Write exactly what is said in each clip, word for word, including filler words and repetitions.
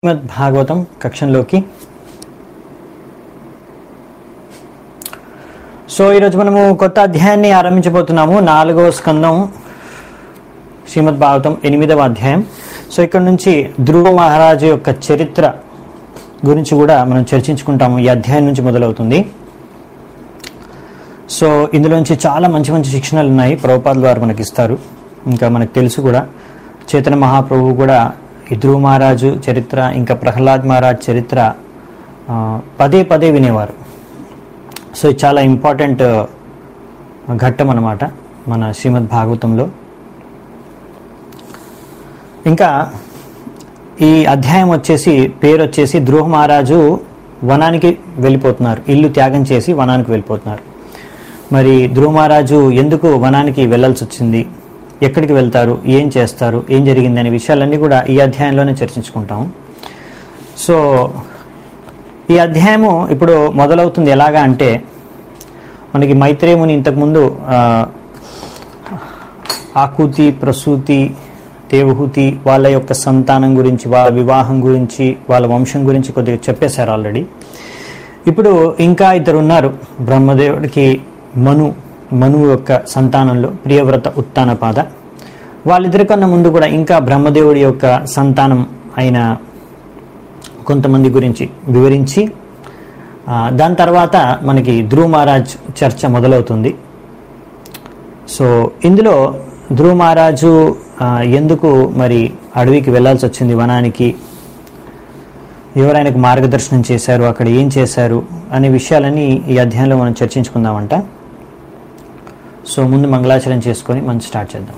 శ్రీమద్ Bhagavatam కక్షంలోకి. So ఈరోజు మనము కొత్త అధ్యాయాన్ని ఆరంభించబోతున్నాము. నాలుగవ స్కందం శ్రీమద్ భాగవతం ఎనిమిదవ అధ్యాయం. సో ఇక్కడ నుంచి ధ్రువ మహారాజు యొక్క చరిత్ర గురించి కూడా మనం చర్చించుకుంటాము. ఈ అధ్యాయం నుంచి మొదలవుతుంది. సో ఇందులోంచి చాలా మంచి మంచి శిక్షణలు ఉన్నాయి, ప్రభుపాదుల వారు మనకి ఇస్తారు. ఇంకా మనకు తెలుసు కూడా, చైతన్య మహాప్రభువు కూడా ఈ ధ్రువ మహారాజు చరిత్ర, ఇంకా ప్రహ్లాద్ మహారాజ్ చరిత్ర పదే పదే వినేవారు. సో ఇది చాలా ఇంపార్టెంట్ ఘట్టం అన్నమాట మన శ్రీమద్ భాగవతంలో. ఇంకా ఈ అధ్యాయం వచ్చేసి పేరు వచ్చేసి ధ్రువ మహారాజు వనానికి వెళ్ళిపోతున్నారు, ఇల్లు త్యాగం చేసి వనానికి వెళ్ళిపోతున్నారు. మరి ధ్రువ మహారాజు ఎందుకు వనానికి వెళ్ళాల్సి వచ్చింది, ఎక్కడికి వెళ్తారు, ఏం చేస్తారు, ఏం జరిగింది అనే విషయాలన్నీ కూడా ఈ అధ్యాయంలోనే చర్చించుకుంటాము. సో ఈ అధ్యాయము ఇప్పుడు మొదలవుతుంది ఎలాగా అంటే, మనకి మైత్రేయుని ఇంతకుముందు ఆకుతి, ప్రసూతి, దేవహూతి వాళ్ళ యొక్క సంతానం గురించి, వాళ్ళ వివాహం గురించి, వాళ్ళ వంశం గురించి కొద్దిగా చెప్పేశారు ఆల్రెడీ. ఇప్పుడు ఇంకా ఇద్దరు ఉన్నారు బ్రహ్మదేవుడికి, మను మనువు యొక్క సంతానంలో ప్రియవ్రత, ఉత్తానపాద. వాళ్ళిద్దరికన్నా ముందు కూడా ఇంకా బ్రహ్మదేవుడి యొక్క సంతానం అయిన కొంతమంది గురించి వివరించి దాని తర్వాత మనకి ధ్రువ మహారాజ్ చర్చ మొదలవుతుంది. సో ఇందులో ధ్రువ మహారాజు ఎందుకు మరి అడవికి వెళ్ళాల్సి వచ్చింది, వనానికి, ఎవరైనాకు మార్గదర్శనం చేశారు, అక్కడ ఏం చేశారు అనే విషయాలన్నీ ఈ అధ్యాయంలో మనం చర్చించుకుందామంట. సో ముందు మంగళాచరణ చేసుకొని మనం స్టార్ట్ చేద్దాం.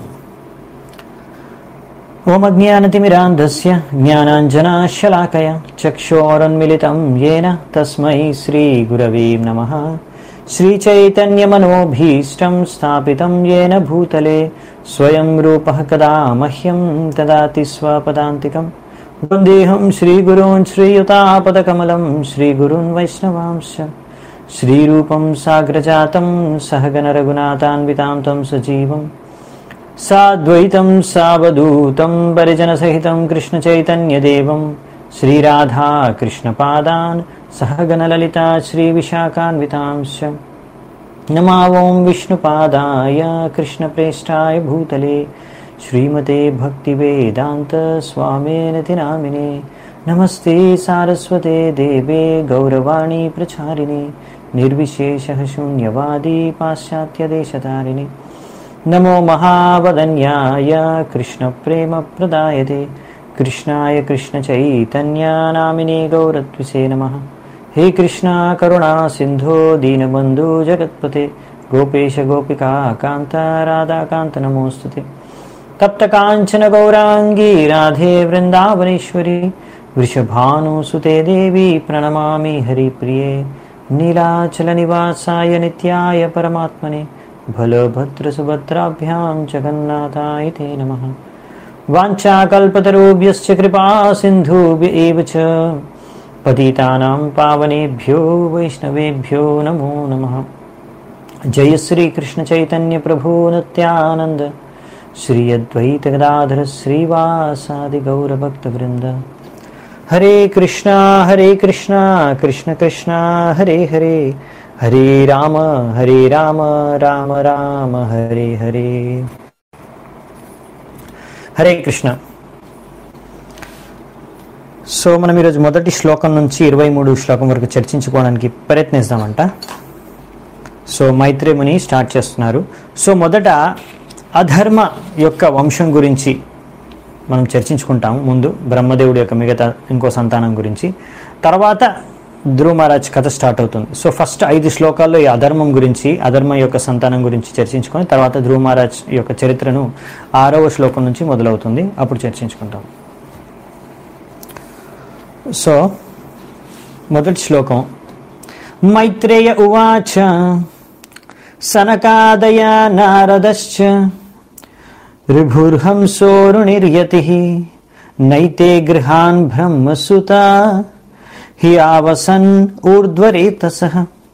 ఓం అజ్ఞానతిమిరాంధస్య జ్ఞానాంజనాశలాకయ చక్షోరన్మిళితం యేన తస్మై శ్రీ గురవే నమః. శ్రీచైతన్యమనోభీష్టం స్థాపితం యేన భూతలే స్వయం రూపః కదా మహ్యం దదాతి స్వపదాంతికం. వందేహం శ్రీగురూన్ శ్రీయుతాపదకమలం శ్రీగురున్ వైష్ణవాంశ శ్రీరూపం సాగ్రజాతం సహగణ రఘునాథాన్వితాం తం సజీవం సాద్వైతం సావధూతం పరిజనసహితం కృష్ణ చైతన్యదేవం శ్రీరాధా కృష్ణపాదాన్ సహగణ లలితా శ్రీ విశాఖాన్వితాంశ. నమో ఓం విష్ణుపాదాయ కృష్ణప్రేష్ఠాయ భూతలే శ్రీమతే భక్తివేదాంత స్వామినేతి నామినే. నమస్తే సారస్వతే దేవే గౌరవాణి ప్రచారిణి నిర్విశేషః శూన్యవాది పాశ్చాత్యదేశతారిణి. నమో మహావదన్యాయ కృష్ణ ప్రేమ ప్రదాయతే కృష్ణాయ కృష్ణ చైతన్య నామినే గౌరత్విసే నమః. హే కృష్ణ కరుణా సింధో దీనబంధు జగత్పతే గోపేశ గోపికా కాంత రాధాకాంత నమోస్తుతే. తప్త కాంచన గౌరాంగీ రాధే వృందావనేశ్వరి వృషభానుసుతే దేవి ప్రణమామి హరిప్రియే. నీలాచల నివాసాయ నిత్యాయ పరమాత్మనే బలభద్ర సుభద్రాభ్యాం జగన్నాథాయ తే నమః. వాంఛాకల్పతరుభ్యశ్చ కృపా సింధుభ్య ఏవ చ పతితానాం పావనేభ్యో వైష్ణవేభ్యో నమో నమః. జయ శ్రీ కృష్ణ చైతన్య ప్రభు నిత్యానంద శ్రీ అద్వైత గదాధర శ్రీవాసాది గౌరభక్త వృంద. హరే కృష్ణ హరే కృష్ణ కృష్ణ కృష్ణ హరే హరే హరే రామ హరే రామ రామ రామ హరే హరే. హరే కృష్ణ. సో మనం ఈరోజు మొదటి శ్లోకం నుంచి ఇరవై మూడు శ్లోకం వరకు చర్చించుకోవడానికి ప్రయత్నిస్తామంట. సో మైత్రేయుని స్టార్ట్ చేస్తున్నారు. సో మొదట అధర్మ యొక్క వంశం గురించి మనం చర్చించుకుంటాము. ముందు బ్రహ్మదేవుడి యొక్క మిగతా ఇంకో సంతానం గురించి, తర్వాత ధ్రువ మహారాజ్ కథ స్టార్ట్ అవుతుంది. సో ఫస్ట్ ఐదు శ్లోకాల్లో ఈ అధర్మం గురించి, అధర్మ యొక్క సంతానం గురించి చర్చించుకొని తర్వాత ధ్రువ మహారాజ్ యొక్క చరిత్రను ఆరవ శ్లోకం నుంచి మొదలవుతుంది, అప్పుడు చర్చించుకుంటాం. సో మొదటి శ్లోకం. మైత్రేయ ఉవాచ సనకాదయ నారదశ్చ రిభుర్హంసోరునిర్యతిః నైతే గృహాన్ బ్రహ్మసుత హి ఆవసన్ ఊర్ధ్వరేతసః.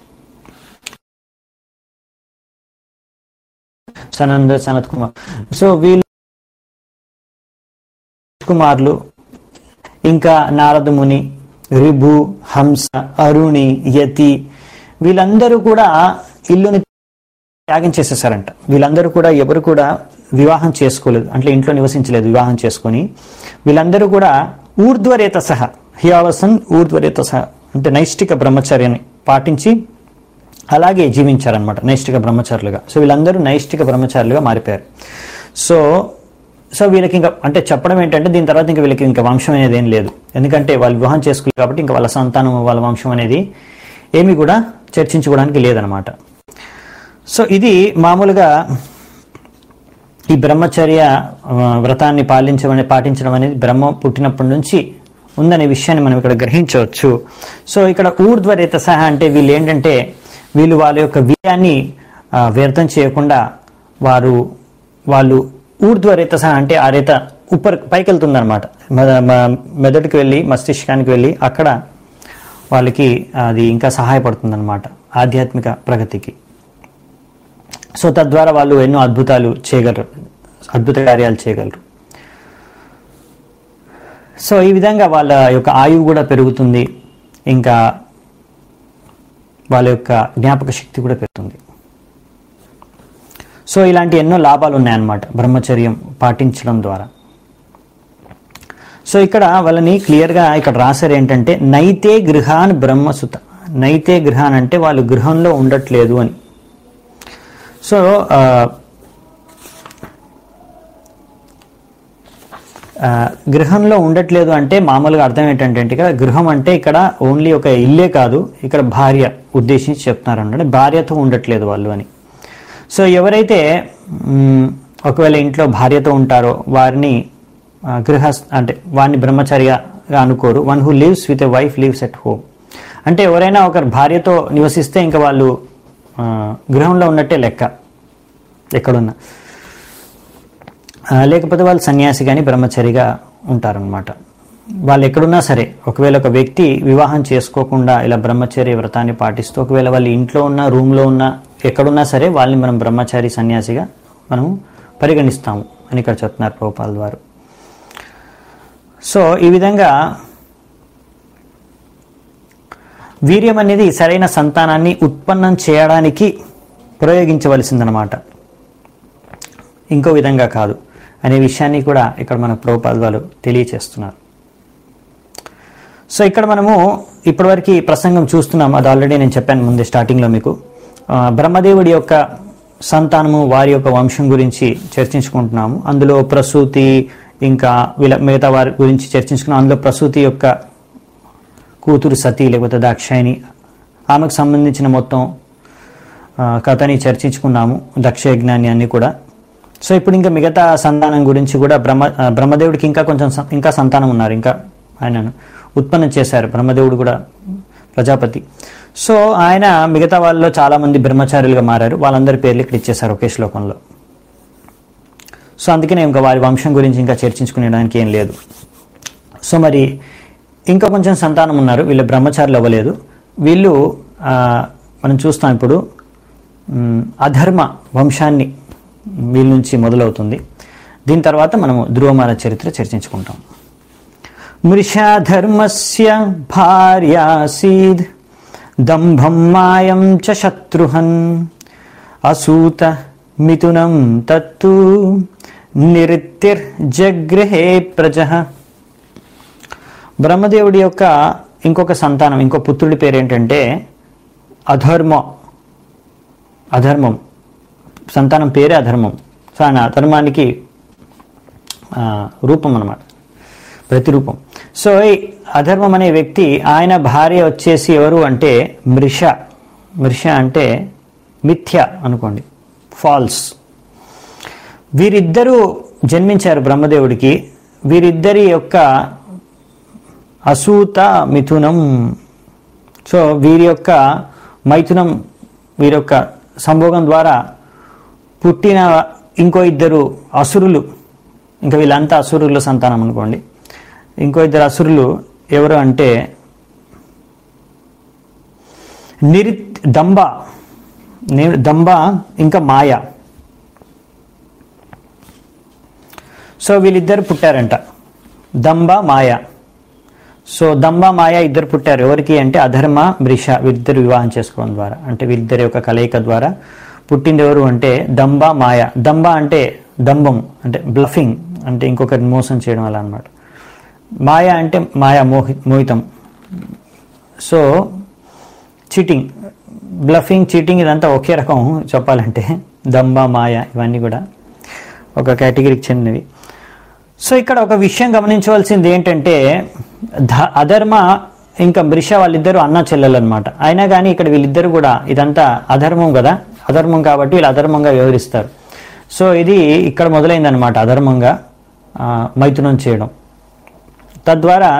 సనంద సనత్ కుమార్. సో వీళ్ళు కుమారులు ఇంకా నారదముని, రిభు, హంస, అరుణి, యతి వీళ్ళందరూ కూడా ఇల్లుని త్యాగం చేసేసారంట. వీళ్ళందరూ కూడా ఎవరు కూడా వివాహం చేసుకోలేదు, అంటే ఇంట్లో నివసించలేదు వివాహం చేసుకొని. వీళ్ళందరూ కూడా ఊర్ధ్వరేత సహా హియావసన్ ఊర్ధ్వరేత సహా అంటే నైష్టిక బ్రహ్మచర్యాన్ని పాటించి అలాగే జీవించారనమాట, నైష్టిక బ్రహ్మచారులుగా. సో వీళ్ళందరూ నైష్టిక బ్రహ్మచారులుగా మారిపోయారు. సో సో వీళ్ళకి ఇంకా అంటే చెప్పడం ఏంటంటే దీని తర్వాత ఇంకా వీళ్ళకి ఇంకా వంశం అనేది ఏం లేదు, ఎందుకంటే వాళ్ళు వివాహం చేసుకోలేదు కాబట్టి ఇంకా వాళ్ళ సంతానం వాళ్ళ వంశం అనేది ఏమీ కూడా చర్చించుకోవడానికి లేదనమాట. సో ఇది మామూలుగా ఈ బ్రహ్మచర్య వ్రతాన్ని పాలించడం పాటించడం అనేది బ్రహ్మ పుట్టినప్పటి నుంచి ఉందనే విషయాన్ని మనం ఇక్కడ గ్రహించవచ్చు. సో ఇక్కడ ఊర్ధ్వరేత సహా అంటే వీళ్ళు ఏంటంటే వీళ్ళు వాళ్ళ యొక్క వీర్యాన్ని వ్యర్థం చేయకుండా వారు వాళ్ళు ఊర్ధ్వరేత సహా అంటే ఆ రేత ఉపర్ పైకి వెళ్తుంది అనమాట, మెదడుకి వెళ్ళి మస్తిష్కానికి వెళ్ళి అక్కడ వాళ్ళకి అది ఇంకా సహాయపడుతుంది అనమాట ఆధ్యాత్మిక ప్రగతికి. సో తద్వారా వాళ్ళు ఎన్నో అద్భుతాలు చేయగలరు, అద్భుత కార్యాలు చేయగలరు. సో ఈ విధంగా వాళ్ళ యొక్క ఆయువు కూడా పెరుగుతుంది, ఇంకా వాళ్ళ యొక్క జ్ఞాపక శక్తి కూడా పెరుగుతుంది. సో ఇలాంటి ఎన్నో లాభాలు ఉన్నాయన్నమాట బ్రహ్మచర్యం పాటించడం ద్వారా. సో ఇక్కడ వాళ్ళని క్లియర్గా ఇక్కడ రాశారు ఏంటంటే నైతే గృహాన్ బ్రహ్మసుత. నైతే గృహాన్ అంటే వాళ్ళు గృహంలో ఉండట్లేదు అని. సో గృహంలో ఉండట్లేదు అంటే మామూలుగా అర్థం ఏంటంటే ఇక్కడ గృహం అంటే ఇక్కడ ఓన్లీ ఒక ఇల్లే కాదు, ఇక్కడ భార్య ఉద్దేశించి చెప్తున్నారు అంటే భార్యతో ఉండట్లేదు వాళ్ళు అని. సో ఎవరైతే ఒకవేళ ఇంట్లో భార్యతో ఉంటారో వారిని గృహ అంటే వారిని బ్రహ్మచర్యగా అనుకోరు. One who lives with a wife lives at home అంటే ఎవరైనా ఒకరు భార్యతో నివసిస్తే ఇంకా వాళ్ళు గృహంలో ఉన్నట్టే లెక్క ఎక్కడున్నా, లేకపోతే వాళ్ళు సన్యాసి కానీ బ్రహ్మచరిగా ఉంటారనమాట. వాళ్ళు ఎక్కడున్నా సరే ఒకవేళ ఒక వ్యక్తి వివాహం చేసుకోకుండా ఇలా బ్రహ్మచర్య వ్రతాన్ని పాటిస్తూ ఒకవేళ వాళ్ళు ఇంట్లో ఉన్న రూమ్లో ఉన్న ఎక్కడున్నా సరే వాళ్ళని మనం బ్రహ్మచారి సన్యాసిగా మనం పరిగణిస్తాము అని ఇక్కడ చెప్తున్నారు ప్రభుపాల్ వారు. సో ఈ విధంగా వీర్యం అనేది సరైన సంతానాన్ని ఉత్పన్నం చేయడానికి ప్రయోగించవలసిందనమాట, ఇంకో విధంగా కాదు అనే విషయాన్ని కూడా ఇక్కడ మన ప్రభుపాల్ వారు తెలియచేస్తున్నారు. సో ఇక్కడ మనము ఇప్పటివరకు ప్రసంగం చూస్తున్నాం, అది ఆల్రెడీ నేను చెప్పాను ముందే స్టార్టింగ్లో మీకు. బ్రహ్మదేవుడి యొక్క సంతానము వారి యొక్క వంశం గురించి చర్చించుకుంటున్నాము. అందులో ప్రసూతి ఇంకా వీళ్ళ మిగతా వారి గురించి చర్చించుకున్నాం. అందులో ప్రసూతి యొక్క కూతురు సతీ లేకపోతే దాక్షాయిని, ఆమెకు సంబంధించిన మొత్తం కథని చర్చించుకున్నాము, దక్షయజ్ఞాన్ని అన్ని కూడా. సో ఇప్పుడు ఇంకా మిగతా సంతానం గురించి కూడా బ్రహ్మ బ్రహ్మదేవుడికి ఇంకా కొంచెం ఇంకా సంతానం ఉన్నారు, ఇంకా ఆయనను ఉత్పన్నం చేశారు బ్రహ్మదేవుడు కూడా ప్రజాపతి. సో ఆయన మిగతా వాళ్ళలో చాలామంది బ్రహ్మచారులుగా మారారు, వాళ్ళందరి పేర్లు ఇక్కడ ఇచ్చేశారు ఒకే శ్లోకంలో. సో అందుకనే ఇంకా వారి వంశం గురించి ఇంకా చర్చించుకునేడానికి ఏం లేదు. సో మరి ఇంకా కొంచెం సంతానం ఉన్నారు, వీళ్ళు బ్రహ్మచారులు అవ్వలేదు. వీళ్ళు మనం చూస్తాం ఇప్పుడు అధర్మ వంశాన్ని వీళ్ళ నుంచి మొదలవుతుంది. దీని తర్వాత మనము ధ్రువమాల చరిత్ర చర్చించుకుంటాం. మృషాధర్మస్య భార్యాసీద్ దంభం మాయం చ శత్రుహన్ అసూత మిథునం తత్తు నిరిత్తిర్జగృహే ప్రజః. బ్రహ్మదేవుడి యొక్క ఇంకొక సంతానం, ఇంకో పుత్రుడి పేరు ఏంటంటే అధర్మ. అధర్మం సంతానం పేరే అధర్మం. సో ఆయన అధర్మానికి రూపం అన్నమాట, ప్రతిరూపం. సో ఈ అధర్మం అనే వ్యక్తి ఆయన భార్య వచ్చేసి ఎవరు అంటే మృష. మృష అంటే మిథ్య అనుకోండి, ఫాల్స్. వీరిద్దరూ జన్మించారు బ్రహ్మదేవుడికి. వీరిద్దరి యొక్క అసూత మిథునం. సో వీరి యొక్క మైథునం, వీరి యొక్క సంభోగం ద్వారా పుట్టిన ఇంకో ఇద్దరు అసురులు, ఇంకా వీళ్ళంతా అసురుల సంతానం అనుకోండి. ఇంకో ఇద్దరు అసురులు ఎవరు అంటే నిరి దంబ దంబ ఇంకా మాయ. సో వీళ్ళిద్దరు పుట్టారంట, దంబ మాయ. సో దంభ మాయ ఇద్దరు పుట్టారు. ఎవరికి అంటే అధర్మ మృష, వీరిద్దరు వివాహం చేసుకోవడం ద్వారా, అంటే వీరిద్దరి యొక్క కలయిక ద్వారా పుట్టింది ఎవరు అంటే దంభ మాయ. దంభ అంటే దంభం, అంటే బ్లఫింగ్, అంటే ఇంకొకరిని మోసం చేయడం అలా అనమాట. మాయ అంటే మాయ, మోహి మోహితం. సో చీటింగ్, బ్లఫింగ్, చీటింగ్ ఇదంతా ఒకే రకం చెప్పాలంటే. దంభ మాయ ఇవన్నీ కూడా ఒక కేటగిరీకి చెందినవి. సో ఇక్కడ ఒక విషయం గమనించవలసింది ఏంటంటే ధ అధర్మ ఇంకా మృష వాళ్ళిద్దరూ అన్న చెల్లెలు అనమాట. అయినా కానీ ఇక్కడ వీళ్ళిద్దరు కూడా ఇదంతా అధర్మం కదా, అధర్మం కాబట్టి వీళ్ళు అధర్మంగా వ్యవహరిస్తారు. సో ఇది ఇక్కడ మొదలైందనమాట, అధర్మంగా మైథునం చేయడం. తద్వారా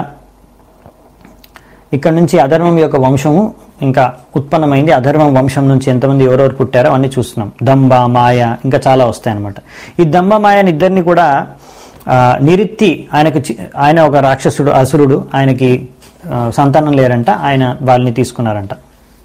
ఇక్కడ నుంచి అధర్మం యొక్క వంశము ఇంకా ఉత్పన్నమైంది. అధర్మం వంశం నుంచి ఎంతమంది ఎవరెవరు పుట్టారో అన్నీ చూస్తున్నాం. దంభ మాయ ఇంకా చాలా వస్తాయి అనమాట. ఈ దంభ మాయని ఇద్దరిని కూడా నిరిత్తి, ఆయనకు ఆయన ఒక రాక్షసుడు, అసురుడు, ఆయనకి సంతానం లేరంట, ఆయన వాళ్ళని తీసుకున్నారంట.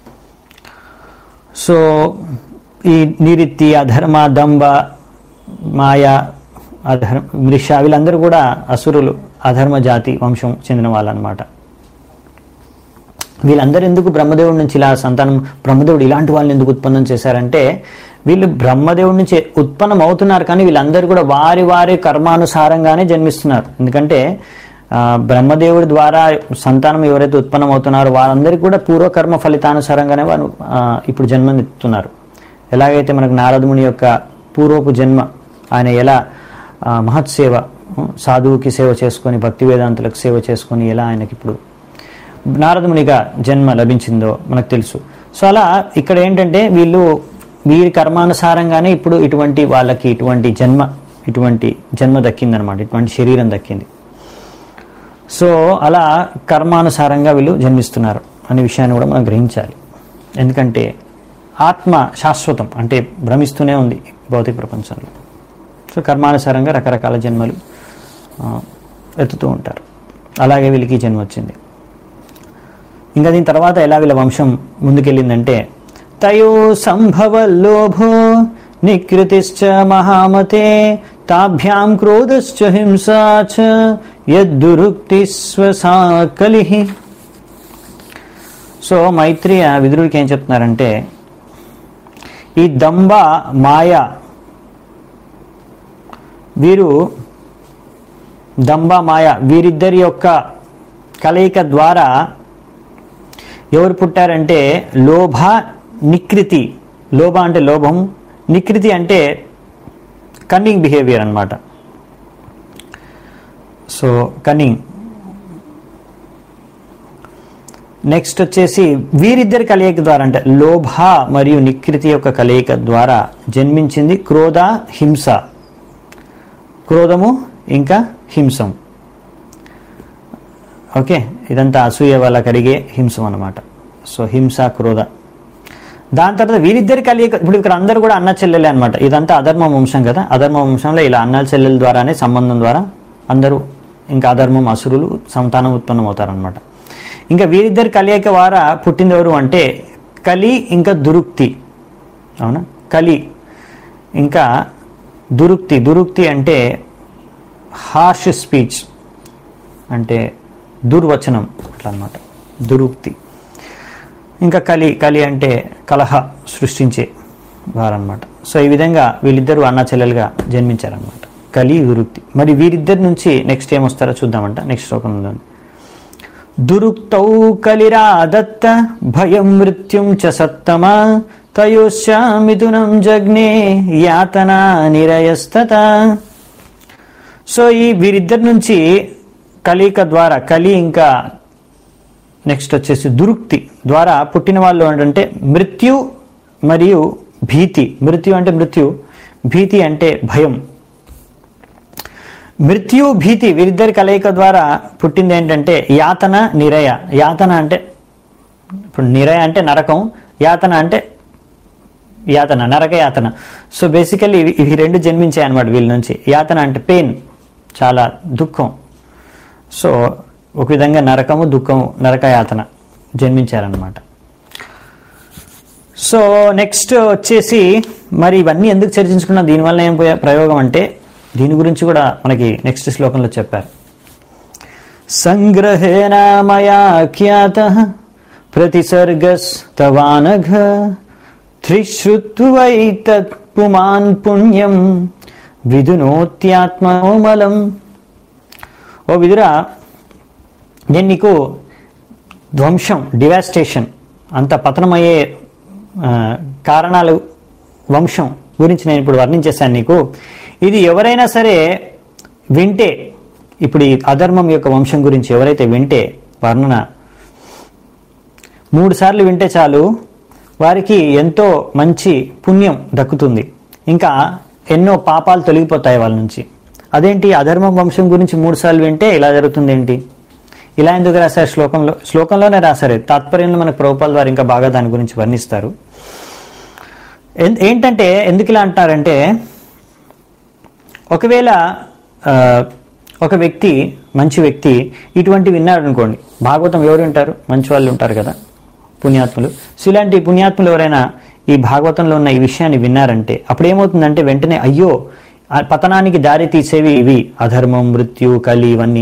సో ఈ నిరిత్తి, అధర్మ, దంభ, మాయ, అధర్మ, మృష వీళ్ళందరూ కూడా అసురులు, అధర్మ జాతి వంశం చెందిన వాళ్ళు అనమాట. వీళ్ళందరూ ఎందుకు బ్రహ్మదేవుడి నుంచి ఇలా సంతానం, బ్రహ్మదేవుడు ఇలాంటి వాళ్ళని ఎందుకు ఉత్పన్నం చేశారంటే వీళ్ళు బ్రహ్మదేవుడి నుంచి ఉత్పన్నం అవుతున్నారు, కానీ వీళ్ళందరూ కూడా వారి వారి కర్మానుసారంగానే జన్మిస్తున్నారు. ఎందుకంటే బ్రహ్మదేవుడి ద్వారా సంతానం ఎవరైతే ఉత్పన్నం అవుతున్నారో వారందరికీ కూడా పూర్వకర్మ ఫలితానుసారంగానే వారు ఇప్పుడు జన్మనిస్తున్నారు. ఎలాగైతే మనకు నారదముని యొక్క పూర్వపు జన్మ, ఆయన ఎలా మహత్సేవ, సాధువుకి సేవ చేసుకొని, భక్తి వేదాంతులకు సేవ చేసుకొని ఎలా ఆయనకి ఇప్పుడు నారదమునిగా జన్మ లభించిందో మనకు తెలుసు. సో అలా ఇక్కడ ఏంటంటే వీళ్ళు వీరి కర్మానుసారంగానే ఇప్పుడు ఇటువంటి వాళ్ళకి ఇటువంటి జన్మ ఇటువంటి జన్మ దక్కిందనమాట, ఇటువంటి శరీరం దక్కింది. సో అలా కర్మానుసారంగా వీళ్ళు జన్మిస్తున్నారు అనే విషయాన్ని కూడా మనం గ్రహించాలి. ఎందుకంటే ఆత్మ శాశ్వతం, అంటే భ్రమిస్తూనే ఉంది భౌతిక ప్రపంచంలో. సో కర్మానుసారంగా రకరకాల జన్మలు ఎత్తుతూ ఉంటారు. అలాగే వీళ్ళకి జన్మ వచ్చింది. ఇంకా దీని తర్వాత ఎలా వీళ్ళ వంశం ముందుకెళ్ళిందంటే తయో సంభవల్లోభో నికృతిశ్చ మహామతే తాభ్యాం క్రోధశ్చ హింసా చ యద్దురుక్తి స్వసా కలిః. సో మైత్రేయ విదురుడికి ఏం చెప్తున్నారంటే ఈ దంభ మాయ వీరు దంభ మాయ వీరిద్దరి యొక్క కలయిక ద్వారా ఎవరు పుట్టారంటే లోభ, నికృతి. లోభ అంటే లోభం, నికృతి అంటే కన్నింగ్ బిహేవియర్ అన్నమాట. So cunning. నెక్స్ట్ వచ్చేసి వీరిద్దరి కలయిక ద్వారా, అంటే లోభ మరియు నికృతి యొక్క కలయిక ద్వారా జన్మించింది క్రోధ, హింస. క్రోధము ఇంకా హింసం. ఓకే, ఇదంతా అసూయ వల్ల కలిగే హింసం అన్నమాట. సో హింస, క్రోధ. దాని తర్వాత వీరిద్దరి కలియక, ఇప్పుడు ఇక్కడ అందరూ కూడా అన్న చెల్లెలే అనమాట. ఇదంతా అధర్మ వంశం కదా, అధర్మ వంశంలో ఇలా అన్న చెల్లెల ద్వారానే సంబంధం ద్వారా అందరూ ఇంకా అధర్మం, అసురులు సంతానం ఉత్పన్నం అవుతారనమాట. ఇంకా వీరిద్దరి కలియక ద్వారా పుట్టింది ఎవరు అంటే కలి ఇంకా దురుక్తి. అవునా, కలి ఇంకా దురుక్తి. దురుక్తి అంటే హార్ష్ స్పీచ్, అంటే దుర్వచనం అట్లా అనమాట, దురుక్తి. ఇంకా కలి, కలి అంటే కలహ సృష్టించే వారనమాట. సో ఈ విధంగా వీళ్ళిద్దరూ అన్న చెల్లెలుగా జన్మించారనమాట, కలి, దురుక్తి. మరి వీరిద్దరి నుంచి నెక్స్ట్ ఏమొస్తారో చూద్దామంట. నెక్స్ట్ శ్లోకం ఉందండి. దురుక్తౌ కలిరాదత్త భయం మృత్యుం చ సత్తమ తయోశ్చ మిథునం జగ్నే యాతనా నిరయస్తత. సో ఈ వీరిద్దరి నుంచి కలిక ద్వారా, కలి ఇంకా నెక్స్ట్ వచ్చేసి దురుక్తి ద్వారా పుట్టిన వాళ్ళు ఏంటంటే మృత్యు మరియు భీతి. మృత్యు అంటే మృత్యు, భీతి అంటే భయం. మృత్యు, భీతి వీరిద్దరి కలయిక ద్వారా పుట్టింది ఏంటంటే యాతన, నిరయ. యాతన అంటే ఇప్పుడు నిరయ అంటే నరకం, యాతన అంటే యాతన, నరక యాతన. సో బేసికల్లీ ఇవి రెండు జన్మించాయి అన్నమాట వీళ్ళ నుంచి. యాతన అంటే పెయిన్, చాలా దుఃఖం. సో ఒక విధంగా నరకము, దుఃఖము, నరకయాతన జన్మించారనమాట. సో నెక్స్ట్ వచ్చేసి మరి ఇవన్నీ ఎందుకు చర్చించుకున్నా, దీనివల్ల ఏం ప్రయోగం అంటే దీని గురించి కూడా మనకి నెక్స్ట్ శ్లోకంలో చెప్పారు. సంగ్రహేణ మయా ఖ్యాతః ప్రతిసర్గస్తవానఘ త్రిశ్రుత్వైతత్ పుమాన్ పుణ్యం విదునోత్యాత్మోమలం. ఓ విదురా, నేను నీకు ధ్వంసం, డివాస్టేషన్, అంత పతనమయ్యే కారణాలు, వంశం గురించి నేను ఇప్పుడు వర్ణించేశాను నీకు. ఇది ఎవరైనా సరే వింటే, ఇప్పుడు ఈ అధర్మం యొక్క వంశం గురించి ఎవరైతే వింటే, వర్ణన మూడు సార్లు వింటే చాలు, వారికి ఎంతో మంచి పుణ్యం దక్కుతుంది, ఇంకా ఎన్నో పాపాలు తొలగిపోతాయి వాళ్ళ నుంచి. అదేంటి, అధర్మం వంశం గురించి మూడు సార్లు వింటే ఇలా జరుగుతుంది ఏంటి? ఇలా ఎందుకు రాశారు శ్లోకంలో? శ్లోకంలోనే రాశారు, తాత్పర్యంలో మనకు ప్రభుపాల ద్వారా ఇంకా బాగా దాని గురించి వర్ణిస్తారు. ఏంటంటే ఎందుకు ఇలా అంటారంటే, ఒకవేళ ఒక వ్యక్తి, మంచి వ్యక్తి ఇటువంటి విన్నాడు అనుకోండి, భాగవతం ఎవరు వింటారు? మంచి వాళ్ళు ఉంటారు కదా, పుణ్యాత్ములు. సో ఇలాంటి పుణ్యాత్ములు ఎవరైనా ఈ భాగవతంలో ఉన్న ఈ విషయాన్ని విన్నారంటే అప్పుడు ఏమవుతుందంటే వెంటనే అయ్యో పతనానికి దారి తీసేవి ఇవి, అధర్మం, మృత్యు, కలి, ఇవన్నీ.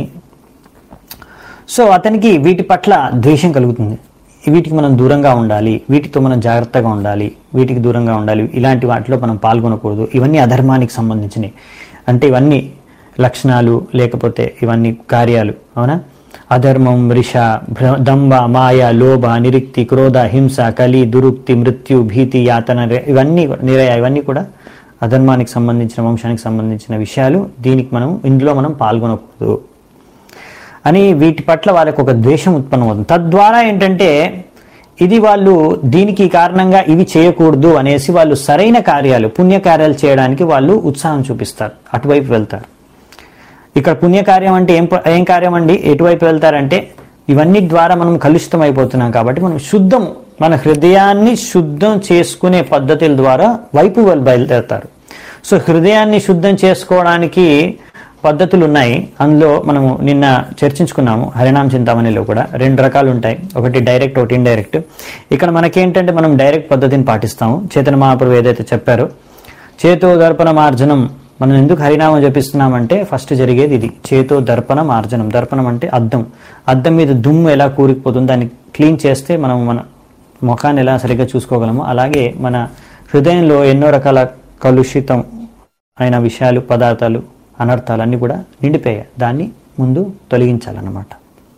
సో అతనికి వీటి పట్ల ద్వేషం కలుగుతుంది. వీటికి మనం దూరంగా ఉండాలి, వీటితో మనం జాగ్రత్తగా ఉండాలి, వీటికి దూరంగా ఉండాలి, ఇలాంటి వాటిలో మనం పాల్గొనకూడదు, ఇవన్నీ అధర్మానికి సంబంధించినవి. అంటే ఇవన్నీ లక్షణాలు లేకపోతే ఇవన్నీ కార్యాలు, అవునా? అధర్మం, వృష, దంభ, మాయ, లోభ, నిరిక్తి, క్రోధ, హింస, కలి, దురుక్తి, మృత్యు, భీతి, యాతన, ఇవన్నీ నిరయ, ఇవన్నీ కూడా అధర్మానికి సంబంధించిన, వంశానికి సంబంధించిన విషయాలు. దీనికి మనం ఇందులో మనం పాల్గొనకూడదు అని వీటి పట్ల వాళ్ళకు ఒక ద్వేషం ఉత్పన్నమవుతుంది. తద్వారా ఏంటంటే ఇది వాళ్ళు దీనికి కారణంగా ఇవి చేయకూడదు అనేసి వాళ్ళు సరైన కార్యాలు, పుణ్యకార్యాలు చేయడానికి వాళ్ళు ఉత్సాహం చూపిస్తారు, అటువైపు వెళ్తారు. ఇక్కడ పుణ్యకార్యం అంటే ఏం ఏం కార్యం అండి? ఎటువైపు వెళ్తారంటే ఇవన్నీ ద్వారా మనం కలుషితం అయిపోతున్నాం కాబట్టి మనం శుద్ధం, మన హృదయాన్ని శుద్ధం చేసుకునే పద్ధతుల ద్వారా వైపు వాళ్ళు బయలుదేరుతారు. సో హృదయాన్ని శుద్ధం చేసుకోవడానికి పద్ధతులు ఉన్నాయి. అందులో మనము నిన్న చర్చించుకున్నాము, హరినామ చింతామణిలో కూడా రెండు రకాలు ఉంటాయి, ఒకటి డైరెక్ట్, ఒకటి ఇండైరెక్ట్. ఇక్కడ మనకేంటంటే మనం డైరెక్ట్ పద్ధతిని పాటిస్తాము. చైతన్య మహాప్రభు ఏదైతే చెప్పారో చేతో దర్పణ మార్జనం, మనం ఎందుకు హరినామం జపిస్తున్నామంటే ఫస్ట్ జరిగేది ఇది, చేతో దర్పణ మార్జనం. దర్పణం అంటే అద్దం, అద్దం మీద దుమ్ము ఎలా కూరుకుపోతుందో దాన్ని క్లీన్ చేస్తే మనం మన ముఖాన్ని ఎలా సరిగ్గా చూసుకోగలము, అలాగే మన హృదయంలో ఎన్నో రకాల కలుషితం అయిన విషయాలు, పదార్థాలు, అనర్థాలు అన్నీ కూడా నిండిపోయాయి, దాన్ని ముందు తొలగించాలన్నమాట.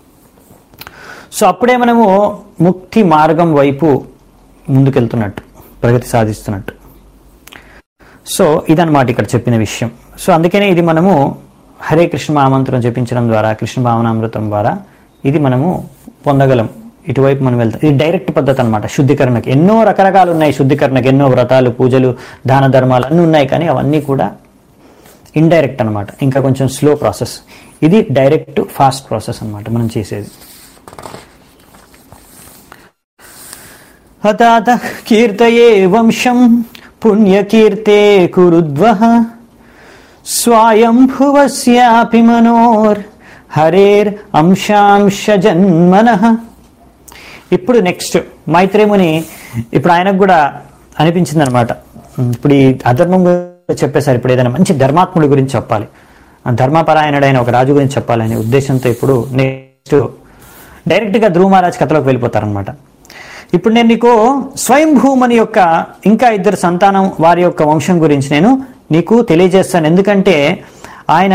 సో అప్పుడే మనము ముక్తి మార్గం వైపు ముందుకెళ్తున్నట్టు, ప్రగతి సాధిస్తున్నట్టు. సో ఇదన్నమాట ఇక్కడ చెప్పిన విషయం. సో అందుకనే ఇది మనము హరే కృష్ణ మహామంత్రం జపించడం ద్వారా, కృష్ణ భావనామృతం ద్వారా ఇది మనము పొందగలం. ఇటువైపు మనం వెళ్తాం. ఇది డైరెక్ట్ పద్ధతి అనమాట శుద్ధీకరణకి. ఎన్నో రకరకాలు ఉన్నాయి శుద్ధీకరణకి, ఎన్నో వ్రతాలు, పూజలు, దాన ధర్మాలు అన్నీ ఉన్నాయి, కానీ అవన్నీ కూడా ఇండైరెక్ట్ అనమాట, ఇంకా కొంచెం స్లో ప్రాసెస్. ఇది డైరెక్ట్ ఫాస్ట్ ప్రాసెస్ అనమాట మనం చేసేది. హతాత కీర్తయే వంశం పుణ్యకీర్తే కురుద్వః స్వయంభువస్యాపి మనోర్ హరేర్ అంశాంశ జన్మనః. ఇప్పుడు నెక్స్ట్ మైత్రేముని, ఇప్పుడు ఆయనకు కూడా అనిపించింది అనమాట, ఇప్పుడు ఈ అధర్మం చెప్పేశారు, ఇప్పుడు ఏదైనా మంచి ధర్మాత్ముడి గురించి చెప్పాలి, ధర్మపరాయణుడైన ఒక రాజు గురించి చెప్పాలనే ఉద్దేశంతో ఇప్పుడు నెక్స్ట్ డైరెక్ట్గా ధ్రువ మహారాజ్ కథలోకి వెళ్ళిపోతారనమాట. ఇప్పుడు నేను నీకు స్వయంభూమని యొక్క ఇంకా ఇద్దరు సంతానం, వారి యొక్క వంశం గురించి నేను నీకు తెలియజేస్తాను. ఎందుకంటే ఆయన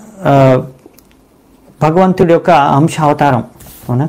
భగవంతుడి యొక్క అంశ అవతారం, అవునా?